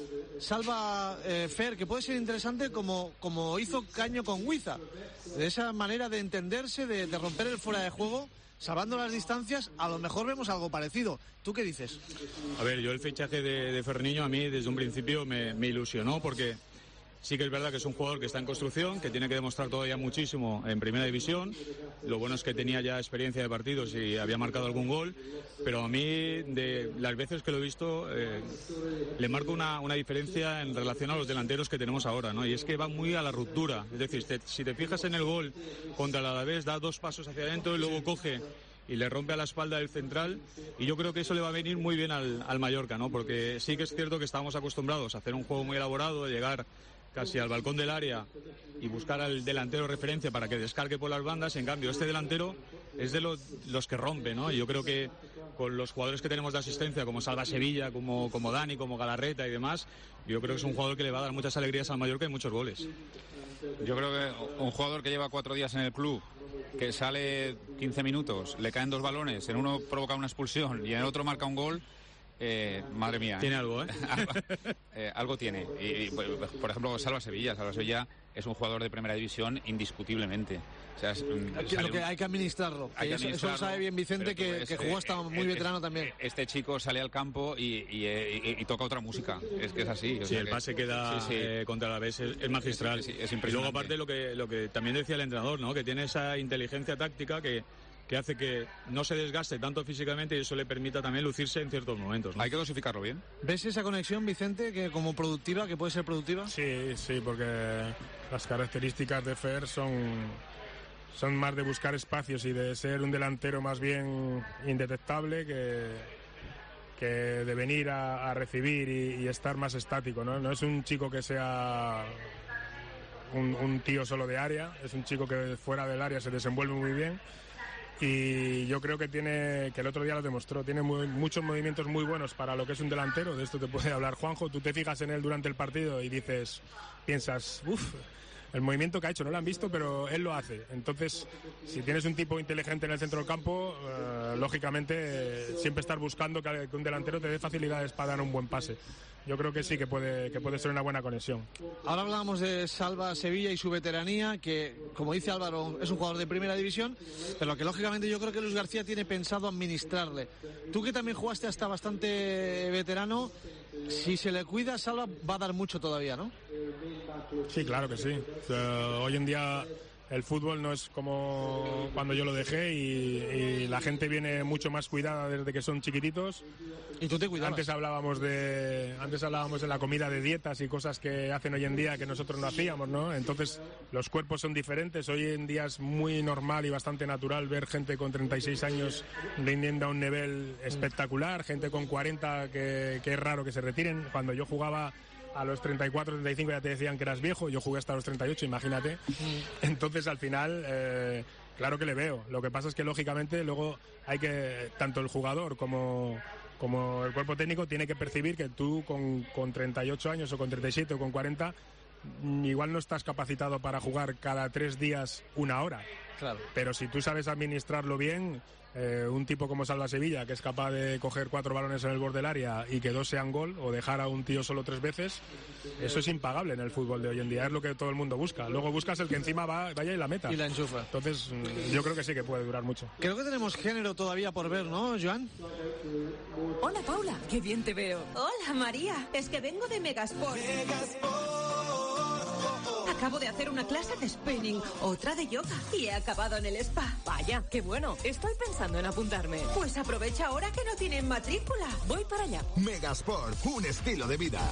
Fer, que puede ser interesante como hizo Caño con Huiza, de esa manera de entenderse, de romper el fuera de juego, salvando las distancias. A lo mejor vemos algo parecido. ¿Tú qué dices? A ver, yo el fichaje de Ferniño a mí desde un principio me ilusionó, porque sí que es verdad que es un jugador que está en construcción, que tiene que demostrar todavía muchísimo en primera división. Lo bueno es que tenía ya experiencia de partidos y había marcado algún gol, pero a mí, de las veces que lo he visto, le marco una diferencia en relación a los delanteros que tenemos ahora, ¿no? Y es que va muy a la ruptura. Es decir, si te fijas en el gol contra el Alavés, da 2 pasos hacia adentro y luego coge y le rompe a la espalda del central, y yo creo que eso le va a venir muy bien al Mallorca, ¿no? Porque sí que es cierto que estábamos acostumbrados a hacer un juego muy elaborado, de llegar casi al balcón del área y buscar al delantero referencia para que descargue por las bandas. En cambio, este delantero es de los que rompe, ¿no? Y yo creo que con los jugadores que tenemos de asistencia, como Salva Sevilla, como Dani, como Galarreta y demás, yo creo que es un jugador que le va a dar muchas alegrías al Mallorca y muchos goles. Yo creo que un jugador que lleva 4 días en el club, que sale 15 minutos, le caen 2 balones, en uno provoca una expulsión y en el otro marca un gol, madre mía. Tiene algo, ¿eh? Algo tiene. Y, por ejemplo, Salva Sevilla es un jugador de primera división indiscutiblemente. O sea, lo que hay que administrarlo. Eso lo sabe bien Vicente, que jugó hasta muy veterano también. Este chico sale al campo y toca otra música. Es que es así. Sí, el pase que da contra la vez es magistral. Sí, es impresionante. Y luego, aparte, lo que también decía el entrenador, ¿no? Que tiene esa inteligencia táctica que hace que no se desgaste tanto físicamente y eso le permita también lucirse en ciertos momentos, ¿no? Hay que dosificarlo bien. ¿Ves esa conexión, Vicente, que como productiva, que puede ser productiva? Sí, porque las características de Fer son más de buscar espacios y de ser un delantero más bien indetectable que de venir a recibir y estar más estático, ¿no? No es un chico que sea un tío solo de área, es un chico que fuera del área se desenvuelve muy bien. Y yo creo que el otro día lo demostró, tiene muchos movimientos muy buenos para lo que es un delantero. De esto te puede hablar Juanjo. Tú te fijas en él durante el partido y piensas, el movimiento que ha hecho no lo han visto, pero él lo hace. Entonces, si tienes un tipo inteligente en el centro del campo, lógicamente siempre estar buscando que un delantero te dé facilidades para dar un buen pase. Yo creo que sí, que puede ser una buena conexión. Ahora hablábamos de Salva Sevilla y su veteranía, que, como dice Álvaro, es un jugador de primera división, pero que lógicamente yo creo que Luis García tiene pensado administrarle. Tú, que también jugaste hasta bastante veterano, si se le cuida, Salva va a dar mucho todavía, ¿no? Sí, claro que sí. O sea, hoy en día el fútbol no es como cuando yo lo dejé y la gente viene mucho más cuidada desde que son chiquititos. ¿Y tú te cuidabas? Antes hablábamos de la comida de dietas y cosas que hacen hoy en día que nosotros no hacíamos, ¿no? Entonces los cuerpos son diferentes. Hoy en día es muy normal y bastante natural ver gente con 36 años rindiendo a un nivel espectacular, gente con 40 que es raro que se retiren. Cuando yo jugaba a los 34, 35 ya te decían que eras viejo, yo jugué hasta los 38, imagínate. Entonces, al final, claro que le veo. Lo que pasa es que, lógicamente, luego hay que, tanto el jugador como el cuerpo técnico tiene que percibir que tú con 38 años o con 37 o con 40 igual no estás capacitado para jugar cada 3 días 1 hora. Claro. Pero si tú sabes administrarlo bien, un tipo como Salva Sevilla, que es capaz de coger 4 balones en el borde del área y que 2 sean gol, o dejar a un tío solo 3 veces, eso es impagable en el fútbol de hoy en día, es lo que todo el mundo busca. Luego buscas el que encima vaya y la meta. Y la enchufa. Entonces, yo creo que sí que puede durar mucho. Creo que tenemos género todavía por ver, ¿no, Joan? Hola, Paula, qué bien te veo. Hola, María, es que vengo de Megasport. Acabo de hacer una clase de spinning, otra de yoga y he acabado en el spa. Vaya, qué bueno. Estoy pensando en apuntarme. Pues aprovecha ahora que no tienen matrícula. Voy para allá. Megasport, un estilo de vida.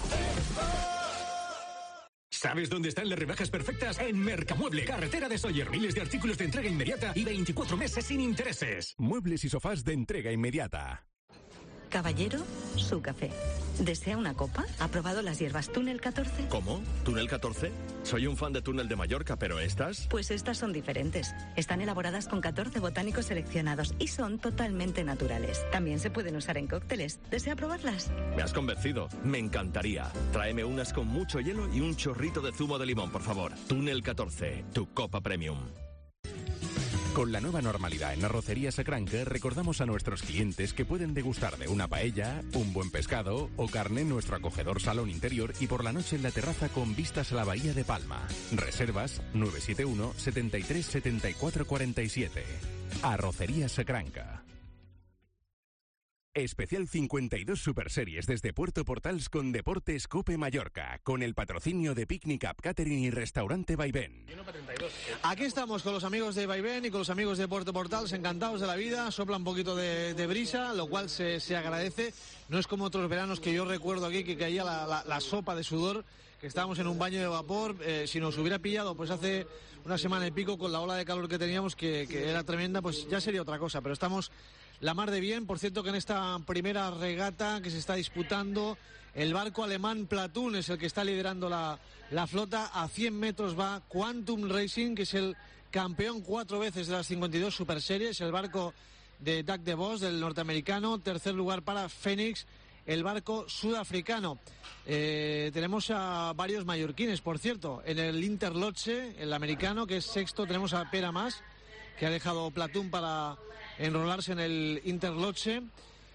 ¿Sabes dónde están las rebajas perfectas? En Mercamueble, carretera de Sóller. Miles de artículos de entrega inmediata y 24 meses sin intereses. Muebles y sofás de entrega inmediata. Caballero, su café. ¿Desea una copa? ¿Ha probado las hierbas Túnel 14? ¿Cómo? ¿Túnel 14? Soy un fan de Túnel de Mallorca, pero ¿estas? Pues estas son diferentes. Están elaboradas con 14 botánicos seleccionados y son totalmente naturales. También se pueden usar en cócteles. ¿Desea probarlas? Me has convencido. Me encantaría. Tráeme unas con mucho hielo y un chorrito de zumo de limón, por favor. Túnel 14, tu copa premium. Con la nueva normalidad en Arrocería Sacranca, recordamos a nuestros clientes que pueden degustar de una paella, un buen pescado o carne en nuestro acogedor salón interior y por la noche en la terraza con vistas a la bahía de Palma. Reservas 971 73 74 47. Arrocería Sacranca. Especial 52 Super Series desde Puerto Portals con Deportes Cope Mallorca, con el patrocinio de Picnic Up Catering y Restaurante Vaivén. Aquí estamos con los amigos de Vaivén y con los amigos de Puerto Portals, encantados de la vida, sopla un poquito de brisa, lo cual se agradece. No es como otros veranos que yo recuerdo aquí que caía la sopa de sudor que estábamos en un baño de vapor. Si nos hubiera pillado pues hace una semana y pico con la ola de calor que teníamos, que era tremenda, pues ya sería otra cosa, pero estamos la mar de bien. Por cierto, que en esta primera regata que se está disputando, el barco alemán Platoon es el que está liderando la flota. A 100 metros va Quantum Racing, que es el campeón 4 veces de las 52 Super Series, el barco de Doug DeVos, del norteamericano. Tercer lugar para Phoenix, el barco sudafricano. Tenemos a varios mallorquines, por cierto. En el Interlotse, el americano, que es sexto, tenemos a Pere Mas, que ha dejado Platoon para enrolarse en el Interlotse.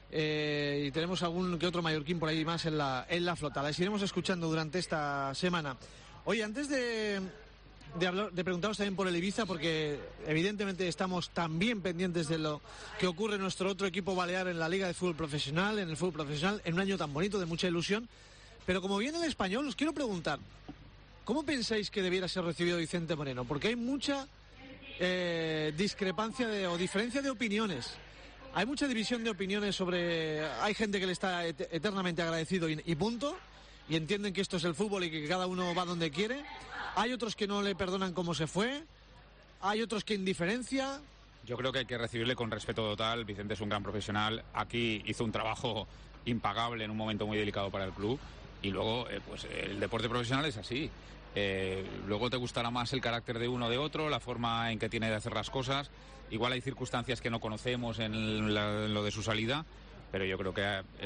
Y tenemos algún que otro mallorquín por ahí más en la flota. Las iremos escuchando durante esta semana. Oye, antes de preguntaros también por el Ibiza, porque evidentemente estamos también pendientes de lo que ocurre en nuestro otro equipo balear en la Liga de Fútbol Profesional, en el fútbol profesional, en un año tan bonito, de mucha ilusión. Pero como viene el Español, os quiero preguntar, ¿cómo pensáis que debiera ser recibido Vicente Moreno? Porque hay mucha discrepancia o diferencia de opiniones. Hay mucha división de opiniones sobre... Hay gente que le está eternamente agradecido y punto, y entienden que esto es el fútbol y que cada uno va donde quiere. Hay otros que no le perdonan cómo se fue. Hay otros que indiferencia. Yo creo que hay que recibirle con respeto total. Vicente es un gran profesional. Aquí hizo un trabajo impagable en un momento muy delicado para el club. Y luego, pues el deporte profesional es así. Luego te gustará más el carácter de uno o de otro, la forma en que tiene de hacer las cosas. Igual hay circunstancias que no conocemos en lo de su salida, pero yo creo que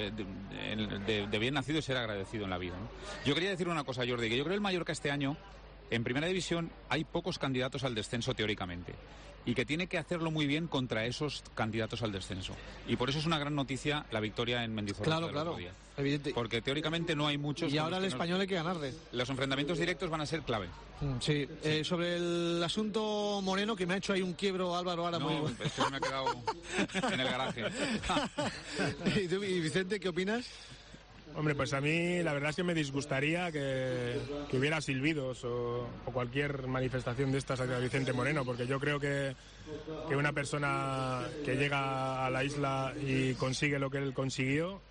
de bien nacido es ser agradecido en la vida, ¿no? Yo quería decir una cosa, Jordi, que yo creo que el Mallorca este año, en Primera División, hay pocos candidatos al descenso teóricamente, y que tiene que hacerlo muy bien contra esos candidatos al descenso. Y por eso es una gran noticia la victoria en Mendizorroza. Claro, evidente. Porque teóricamente no hay muchos... Y ahora el Español hay que ganarle. Los enfrentamientos directos van a ser clave. Sí. Sobre el asunto Moreno, que me ha hecho ahí un quiebro Álvaro ahora muy bueno. Es que se me ha quedado en el garaje. ¿Y Vicente, qué opinas? Hombre, pues a mí la verdad es que me disgustaría que hubiera silbidos o cualquier manifestación de estas hacia Vicente Moreno, porque yo creo que una persona que llega a la isla y consigue lo que él consiguió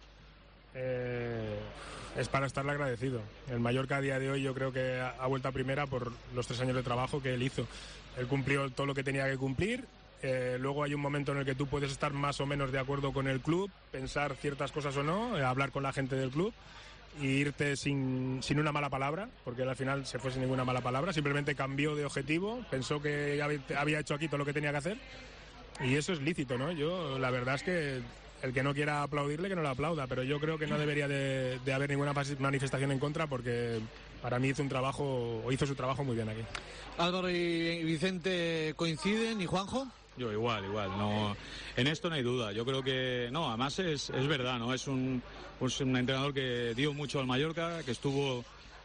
es para estarle agradecido. El Mallorca a día de hoy yo creo que ha vuelto a primera por los 3 años de trabajo que él hizo. Él cumplió todo lo que tenía que cumplir. Luego hay un momento en el que tú puedes estar más o menos de acuerdo con el club, pensar ciertas cosas o no, hablar con la gente del club e irte sin una mala palabra, porque él al final se fue sin ninguna mala palabra, simplemente cambió de objetivo, pensó que había hecho aquí todo lo que tenía que hacer y eso es lícito, ¿no? Yo la verdad es que el que no quiera aplaudirle, que no lo aplauda, pero yo creo que no debería de haber ninguna manifestación en contra, porque para mí hizo su trabajo muy bien aquí. Álvaro y Vicente coinciden, ¿y Juanjo? Yo igual, no, en esto no hay duda. Yo creo que no, además es verdad, ¿no? Es un entrenador que dio mucho al Mallorca, que estuvo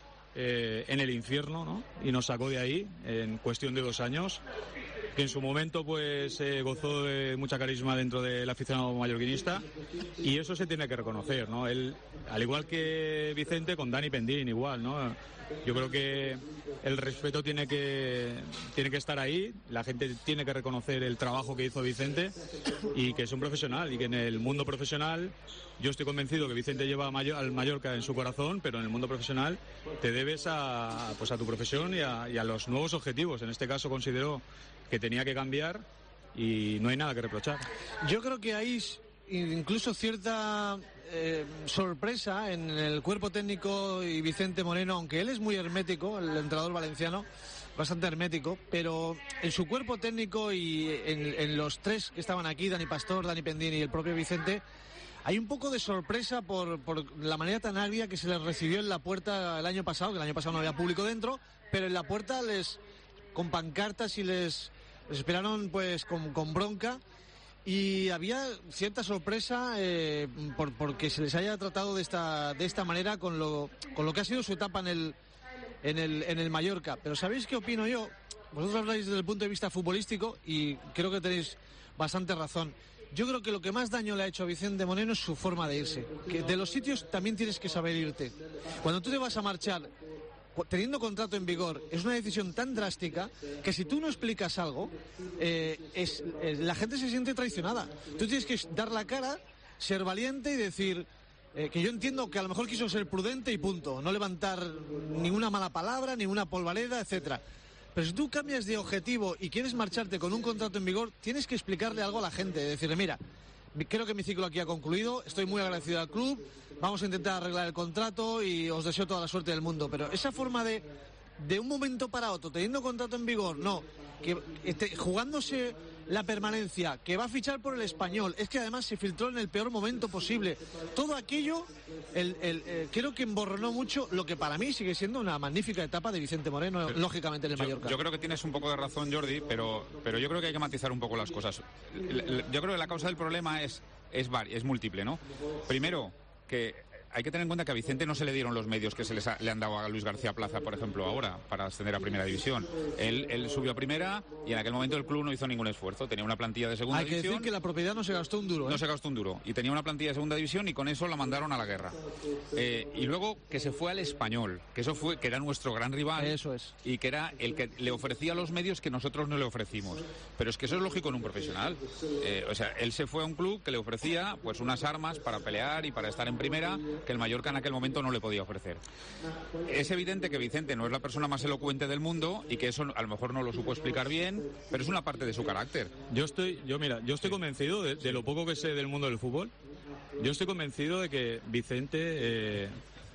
en el infierno, ¿no? Y nos sacó de ahí en cuestión de 2 años, que en su momento pues gozó de mucha carisma dentro del aficionado mallorquinista, y eso se tiene que reconocer, ¿no? Él, al igual que Vicente, con Dani Pendín igual, ¿no? Yo creo que el respeto tiene que estar ahí, la gente tiene que reconocer el trabajo que hizo Vicente y que es un profesional, y que en el mundo profesional yo estoy convencido que Vicente lleva al Mallorca en su corazón, pero en el mundo profesional te debes a tu profesión y a los nuevos objetivos. En este caso considero que tenía que cambiar y no hay nada que reprochar. Yo creo que hay incluso cierta sorpresa en el cuerpo técnico y Vicente Moreno, aunque él es muy hermético, el entrenador valenciano, bastante hermético, pero en su cuerpo técnico y en los 3 que estaban aquí, Dani Pastor, Dani Pendín y el propio Vicente, hay un poco de sorpresa por la manera tan agria que se les recibió en la puerta el año pasado, que el año pasado no había público dentro, pero en la puerta con pancartas y les esperaron pues con bronca. Y había cierta sorpresa porque se les haya tratado de esta manera con lo que ha sido su etapa en el Mallorca. Pero ¿sabéis qué opino yo? Vosotros habláis desde el punto de vista futbolístico y creo que tenéis bastante razón. Yo creo que lo que más daño le ha hecho a Vicente Moreno es su forma de irse. Que de los sitios también tienes que saber irte. Cuando tú te vas a marchar teniendo contrato en vigor, es una decisión tan drástica que si tú no explicas algo, la gente se siente traicionada. Tú tienes que dar la cara, ser valiente y decir, que yo entiendo que a lo mejor quiso ser prudente y punto, no levantar ninguna mala palabra, ninguna polvareda, etcétera. Pero si tú cambias de objetivo y quieres marcharte con un contrato en vigor, tienes que explicarle algo a la gente, decirle, mira, creo que mi ciclo aquí ha concluido, estoy muy agradecido al club, vamos a intentar arreglar el contrato y os deseo toda la suerte del mundo. Pero esa forma de un momento para otro, teniendo contrato en vigor, no, que jugándose la permanencia, que va a fichar por el Español, es que además se filtró en el peor momento posible. Todo aquello, creo que emborronó mucho lo que para mí sigue siendo una magnífica etapa de Vicente Moreno, lógicamente en el Mallorca. Yo creo que tienes un poco de razón, Jordi, pero yo creo que hay que matizar un poco las cosas. Yo creo que la causa del problema es múltiple, ¿no? Primero, que hay que tener en cuenta que a Vicente no se le dieron los medios que le han dado a Luis García Plaza, por ejemplo, ahora, para ascender a Primera División. Él subió a Primera y en aquel momento el club no hizo ningún esfuerzo. Tenía una plantilla de Segunda División. Hay que decir que la propiedad no se gastó un duro. No se gastó un duro. Y tenía una plantilla de Segunda División y con eso la mandaron a la guerra. Y luego que se fue al Español, que era nuestro gran rival. Eso es. Y que era el que le ofrecía los medios que nosotros no le ofrecimos. Pero es que eso es lógico en un profesional. Él se fue a un club que le ofrecía pues unas armas para pelear y para estar en Primera, que el Mallorca en aquel momento no le podía ofrecer. Es evidente que Vicente no es la persona más elocuente del mundo y que eso a lo mejor no lo supo explicar bien, pero es una parte de su carácter. Yo estoy convencido de lo poco que sé del mundo del fútbol. Yo estoy convencido de que Vicente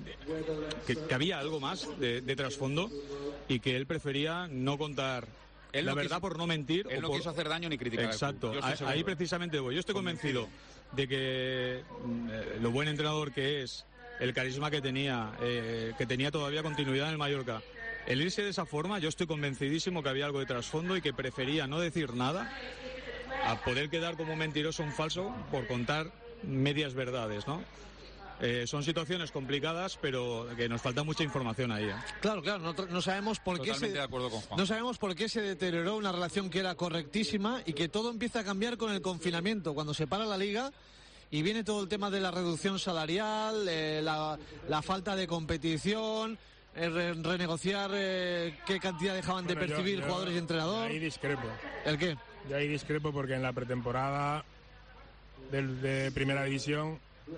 que había algo más de trasfondo y que él prefería no contar la verdad por no mentir. Él no quiso hacer daño ni criticar. Exacto, ahí precisamente voy. Yo estoy convencido de que lo buen entrenador que es, el carisma que tenía todavía continuidad en el Mallorca, el irse de esa forma, yo estoy convencidísimo que había algo de trasfondo y que prefería no decir nada a poder quedar como mentiroso, un falso, por contar medias verdades, ¿no? Son situaciones complicadas, pero que nos falta mucha información ahí. Claro, no sabemos por qué de acuerdo con Juan. No sabemos por qué se deterioró una relación que era correctísima y que todo empieza a cambiar con el confinamiento, cuando se para la liga y viene todo el tema de la reducción salarial, la falta de competición, renegociar qué cantidad dejaban de percibir jugadores y entrenador. Ahí discrepo. ¿El qué? Yo ahí discrepo porque en la pretemporada de Primera División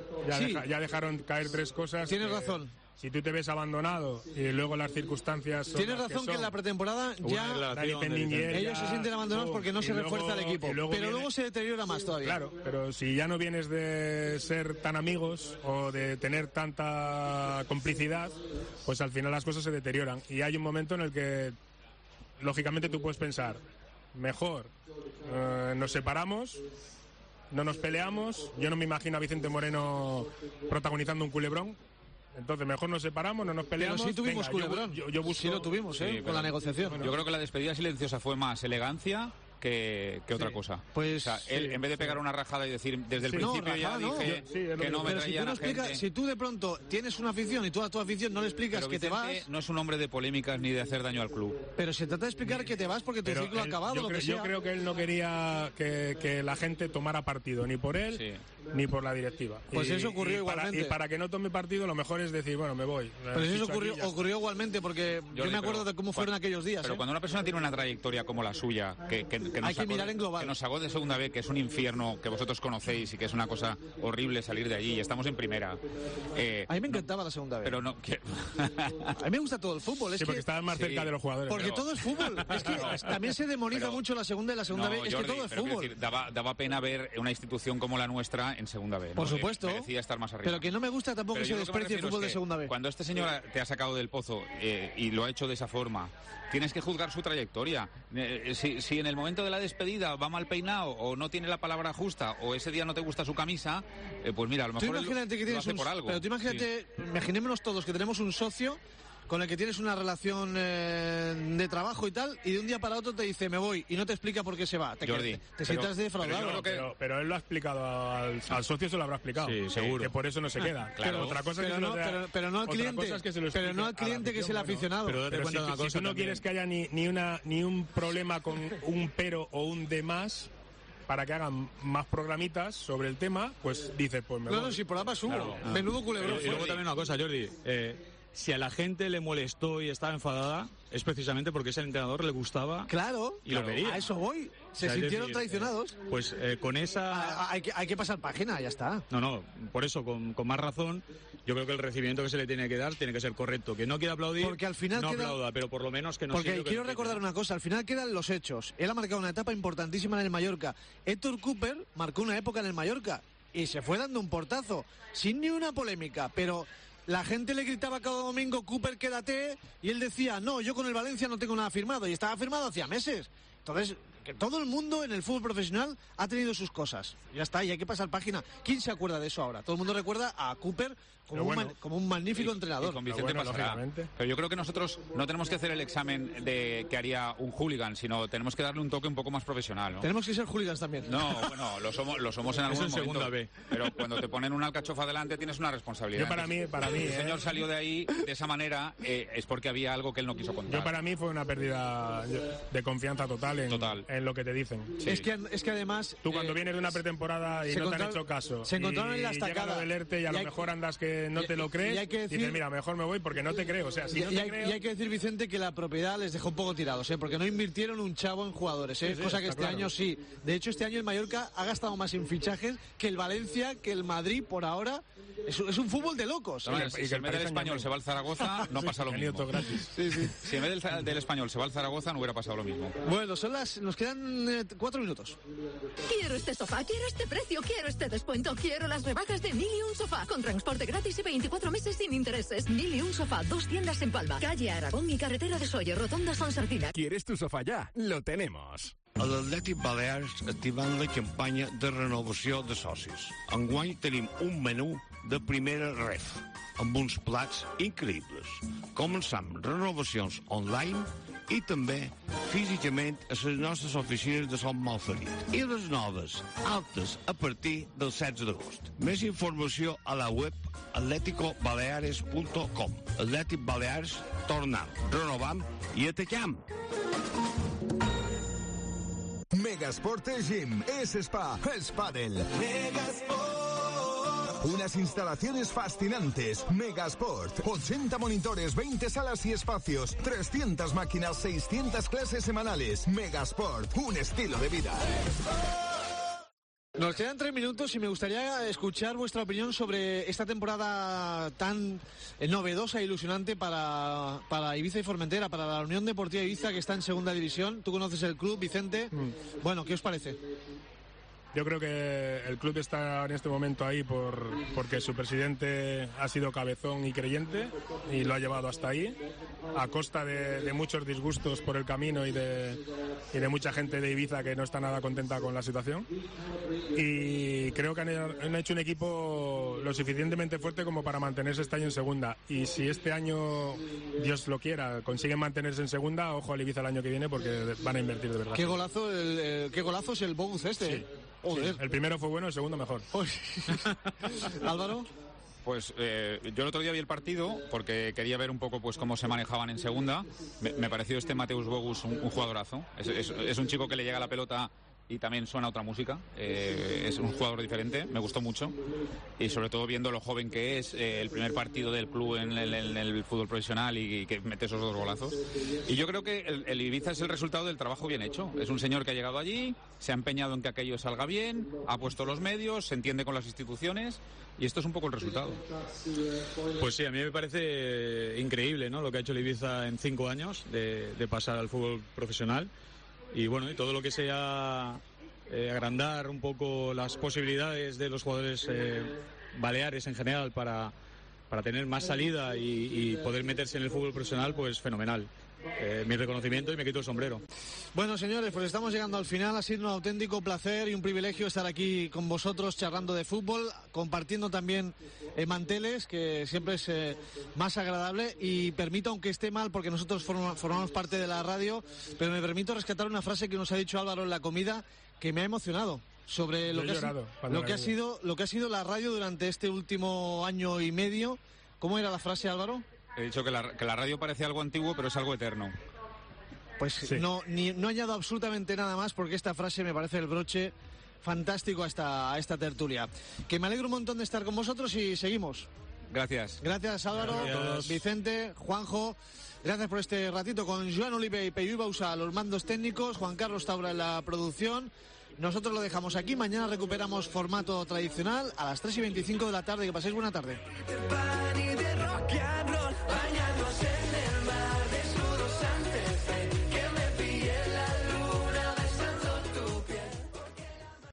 ya dejaron caer tres cosas. Tienes razón. Si tú te ves abandonado y luego las circunstancias son Tienes razón que en la pretemporada ya ellos se sienten abandonados porque no se refuerza el equipo, pero luego se deteriora más todavía. Claro, pero si ya no vienes de ser tan amigos o de tener tanta complicidad, pues al final las cosas se deterioran y hay un momento en el que lógicamente tú puedes pensar mejor nos separamos, no nos peleamos. Yo no me imagino a Vicente Moreno protagonizando un culebrón. Entonces mejor nos separamos, no nos peleamos. Pero sí tuvimos culebrón. Yo busco... Sí lo tuvimos, con la negociación. Yo creo que la despedida silenciosa fue más elegancia que otra cosa. Pues, o sea, él, en vez de pegar una rajada y decir desde el principio ya dije que no me traía la gente. Si tú de pronto tienes una afición y tú a tu afición no le explicas pero que Vicente te vas... no es un hombre de polémicas ni de hacer daño al club. Pero se trata de explicar que te vas porque tu ciclo ha acabado, lo que sea. Yo creo que él no quería que la gente tomara partido ni por él ni por la directiva. Pues eso ocurrió igualmente. Y para que no tome partido lo mejor es decir, bueno, me voy. Pero eso ocurrió igualmente porque yo me acuerdo de cómo fueron aquellos días. Pero cuando una persona tiene una trayectoria como la suya, que hay que mirar en global. Que nos sacó de Segunda B, que es un infierno que vosotros conocéis y que es una cosa horrible salir de allí y estamos en Primera. A mí me encantaba la Segunda B. Pero no... A mí me gusta todo el fútbol. Porque estabas más cerca de los jugadores. Porque todo es fútbol. Es que también se demoniza mucho la Segunda y la Segunda B. Es que todo es fútbol. Decir, daba pena ver una institución como la nuestra en Segunda B, ¿no? Por supuesto. Merecía estar más arriba. Pero que no me gusta tampoco que se desprecie el fútbol de Segunda B. Cuando este señor te ha sacado del pozo y lo ha hecho de esa forma, tienes que juzgar su trayectoria. Si en el momento de la despedida va mal peinado o no tiene la palabra justa o ese día no te gusta su camisa, pues mira, a lo mejor lo hace por algo. Pero tú imagínate, imaginémonos todos que tenemos un socio con el que tienes una relación de trabajo y tal, y de un día para otro te dice me voy y no te explica por qué se va. Te sientas defraudado. Pero él lo ha explicado al socio, se lo habrá explicado. Sí, seguro. Que por eso no se queda. Claro. Otra cosa pero no al cliente. Pero no al cliente que es el aficionado. Pero si tú no quieres que haya ni un problema con un pero o un de más para que hagan más programitas sobre el tema, pues dices, pues me voy. Claro, si por ambas hubo. Menudo culebrón. Y luego también una cosa, Jordi. si a la gente le molestó y estaba enfadada, es precisamente porque ese entrenador le gustaba. Claro, y lo quería. A eso voy. Se sintieron traicionados. Pues con esa... Hay que pasar página, ya está. No, por eso, con más razón, yo creo que el recibimiento que se le tiene que dar tiene que ser correcto. Que no quiera aplaudir, porque al final no aplauda, pero por lo menos que no... Porque quiero recordar una cosa, al final quedan los hechos. Él ha marcado una etapa importantísima en el Mallorca. Héctor Cooper marcó una época en el Mallorca y se fue dando un portazo, sin ni una polémica, pero... La gente le gritaba cada domingo, Cooper, quédate, y él decía, no, yo con el Valencia no tengo nada firmado, y estaba firmado hacía meses. Entonces, que todo el mundo en el fútbol profesional ha tenido sus cosas. Ya está, y hay que pasar página. ¿Quién se acuerda de eso ahora? Todo el mundo recuerda a Cooper como un magnífico entrenador. Y con Vicente pasará. Pero yo creo que nosotros no tenemos que hacer el examen de que haría un hooligan, sino tenemos que darle un toque un poco más profesional, ¿no? Tenemos que ser hooligans también. No, bueno, lo somos en algún momento. Segunda B. Pero cuando te ponen una alcachofa delante tienes una responsabilidad. Yo para mí, el señor salió de ahí de esa manera es porque había algo que él no quiso contar. Yo para mí fue una pérdida de confianza total en lo que te dicen. Sí. Es que además... Tú cuando vienes de una pretemporada y no te han hecho caso, se encontraron en la estacada del ERTE y a lo mejor andas que no te lo crees, y dices, mira, mejor me voy porque no te creo. O sea, si no te creo... Y hay que decir, Vicente, que la propiedad les dejó un poco tirados, porque no invirtieron un chavo en jugadores, cosa que este año sí. De hecho, este año el Mallorca ha gastado más en fichajes que el Valencia, que el Madrid, por ahora. Es un fútbol de locos. Y si en vez del Español se va al Zaragoza, no pasa lo mismo. Si en vez del Español se va al Zaragoza, no hubiera pasado lo mismo. Bueno, nos quedan 4 minutos. Quiero este sofá, quiero este precio, quiero este descuento, quiero las rebajas de 1001 Sofá, con transporte gratis y 24 meses sin intereses. 1001 Sofá, 2 tiendas en Palma, calle Aragón y carretera de Sóller, Rotonda Son Sardina. ¿Quieres tu sofá ya? Lo tenemos. A l'Atlètic Balears activant la campanya de renovació de socis. Enguany tenim un menú de primera ref, amb uns plats increïbles. Començam renovacions online i també físicament a les nostres oficines de Son Malferit. I les noves, altes a partir del 16 d'agost. Més informació a la web atleticobaleares.com. Atlètic Balears, tornem, renovam i atacam. Megasport Gym es spa, es pádel. Megasport. Unas instalaciones fascinantes. Megasport. 80 monitores, 20 salas y espacios, 300 máquinas, 600 clases semanales. Megasport, un estilo de vida. Nos quedan 3 minutos y me gustaría escuchar vuestra opinión sobre esta temporada tan novedosa e ilusionante para Ibiza y Formentera, para la Unión Deportiva Ibiza, que está en segunda división. Tú conoces el club, Vicente. Bueno, ¿qué os parece? Yo creo que el club está en este momento ahí porque su presidente ha sido cabezón y creyente y lo ha llevado hasta ahí, a costa de muchos disgustos por el camino y de mucha gente de Ibiza que no está nada contenta con la situación. Y creo que han hecho un equipo lo suficientemente fuerte como para mantenerse este año en segunda. Y si este año, Dios lo quiera, consiguen mantenerse en segunda, ojo al Ibiza el año que viene porque van a invertir de verdad. Qué golazo es el bonus este. Sí. Sí, el primero fue bueno, el segundo mejor. Álvaro. Pues yo el otro día vi el partido porque quería ver un poco pues cómo se manejaban en segunda. Me pareció Mateusz Bogus un jugadorazo. Es un chico que le llega la pelota y también suena otra música. Es un jugador diferente, me gustó mucho. Y sobre todo viendo lo joven que es, el primer partido del club en el fútbol profesional y que mete esos 2 golazos. Y yo creo que el Ibiza es el resultado del trabajo bien hecho. Es un señor que ha llegado allí, se ha empeñado en que aquello salga bien, ha puesto los medios, se entiende con las instituciones y esto es un poco el resultado. Pues sí, a mí me parece increíble, ¿no?, lo que ha hecho el Ibiza en 5 años de pasar al fútbol profesional. Y bueno, y todo lo que sea agrandar un poco las posibilidades de los jugadores baleares en general para tener más salida y poder meterse en el fútbol profesional, pues fenomenal. Mi reconocimiento y me quito el sombrero. Bueno, señores, pues estamos llegando al final. Ha sido un auténtico placer y un privilegio estar aquí con vosotros charlando de fútbol, compartiendo también manteles, que siempre es más agradable. Y permito, aunque esté mal, porque nosotros formamos parte de la radio, pero me permito rescatar una frase que nos ha dicho Álvaro en la comida que me ha emocionado sobre lo que ha sido la radio durante este último año y medio. ¿Cómo era la frase, Álvaro? He dicho que la radio parece algo antiguo, pero es algo eterno. Pues sí. No añado absolutamente nada más porque esta frase me parece el broche fantástico a esta tertulia. Que me alegro un montón de estar con vosotros y seguimos. Gracias. Gracias, Álvaro, Vicente, Juanjo. Gracias por este ratito con Joan Olive y Peiu Bausa a los mandos técnicos, Juan Carlos Taura en la producción. Nosotros lo dejamos aquí. Mañana recuperamos formato tradicional a las 3:25 de la tarde. Que paséis buena tarde.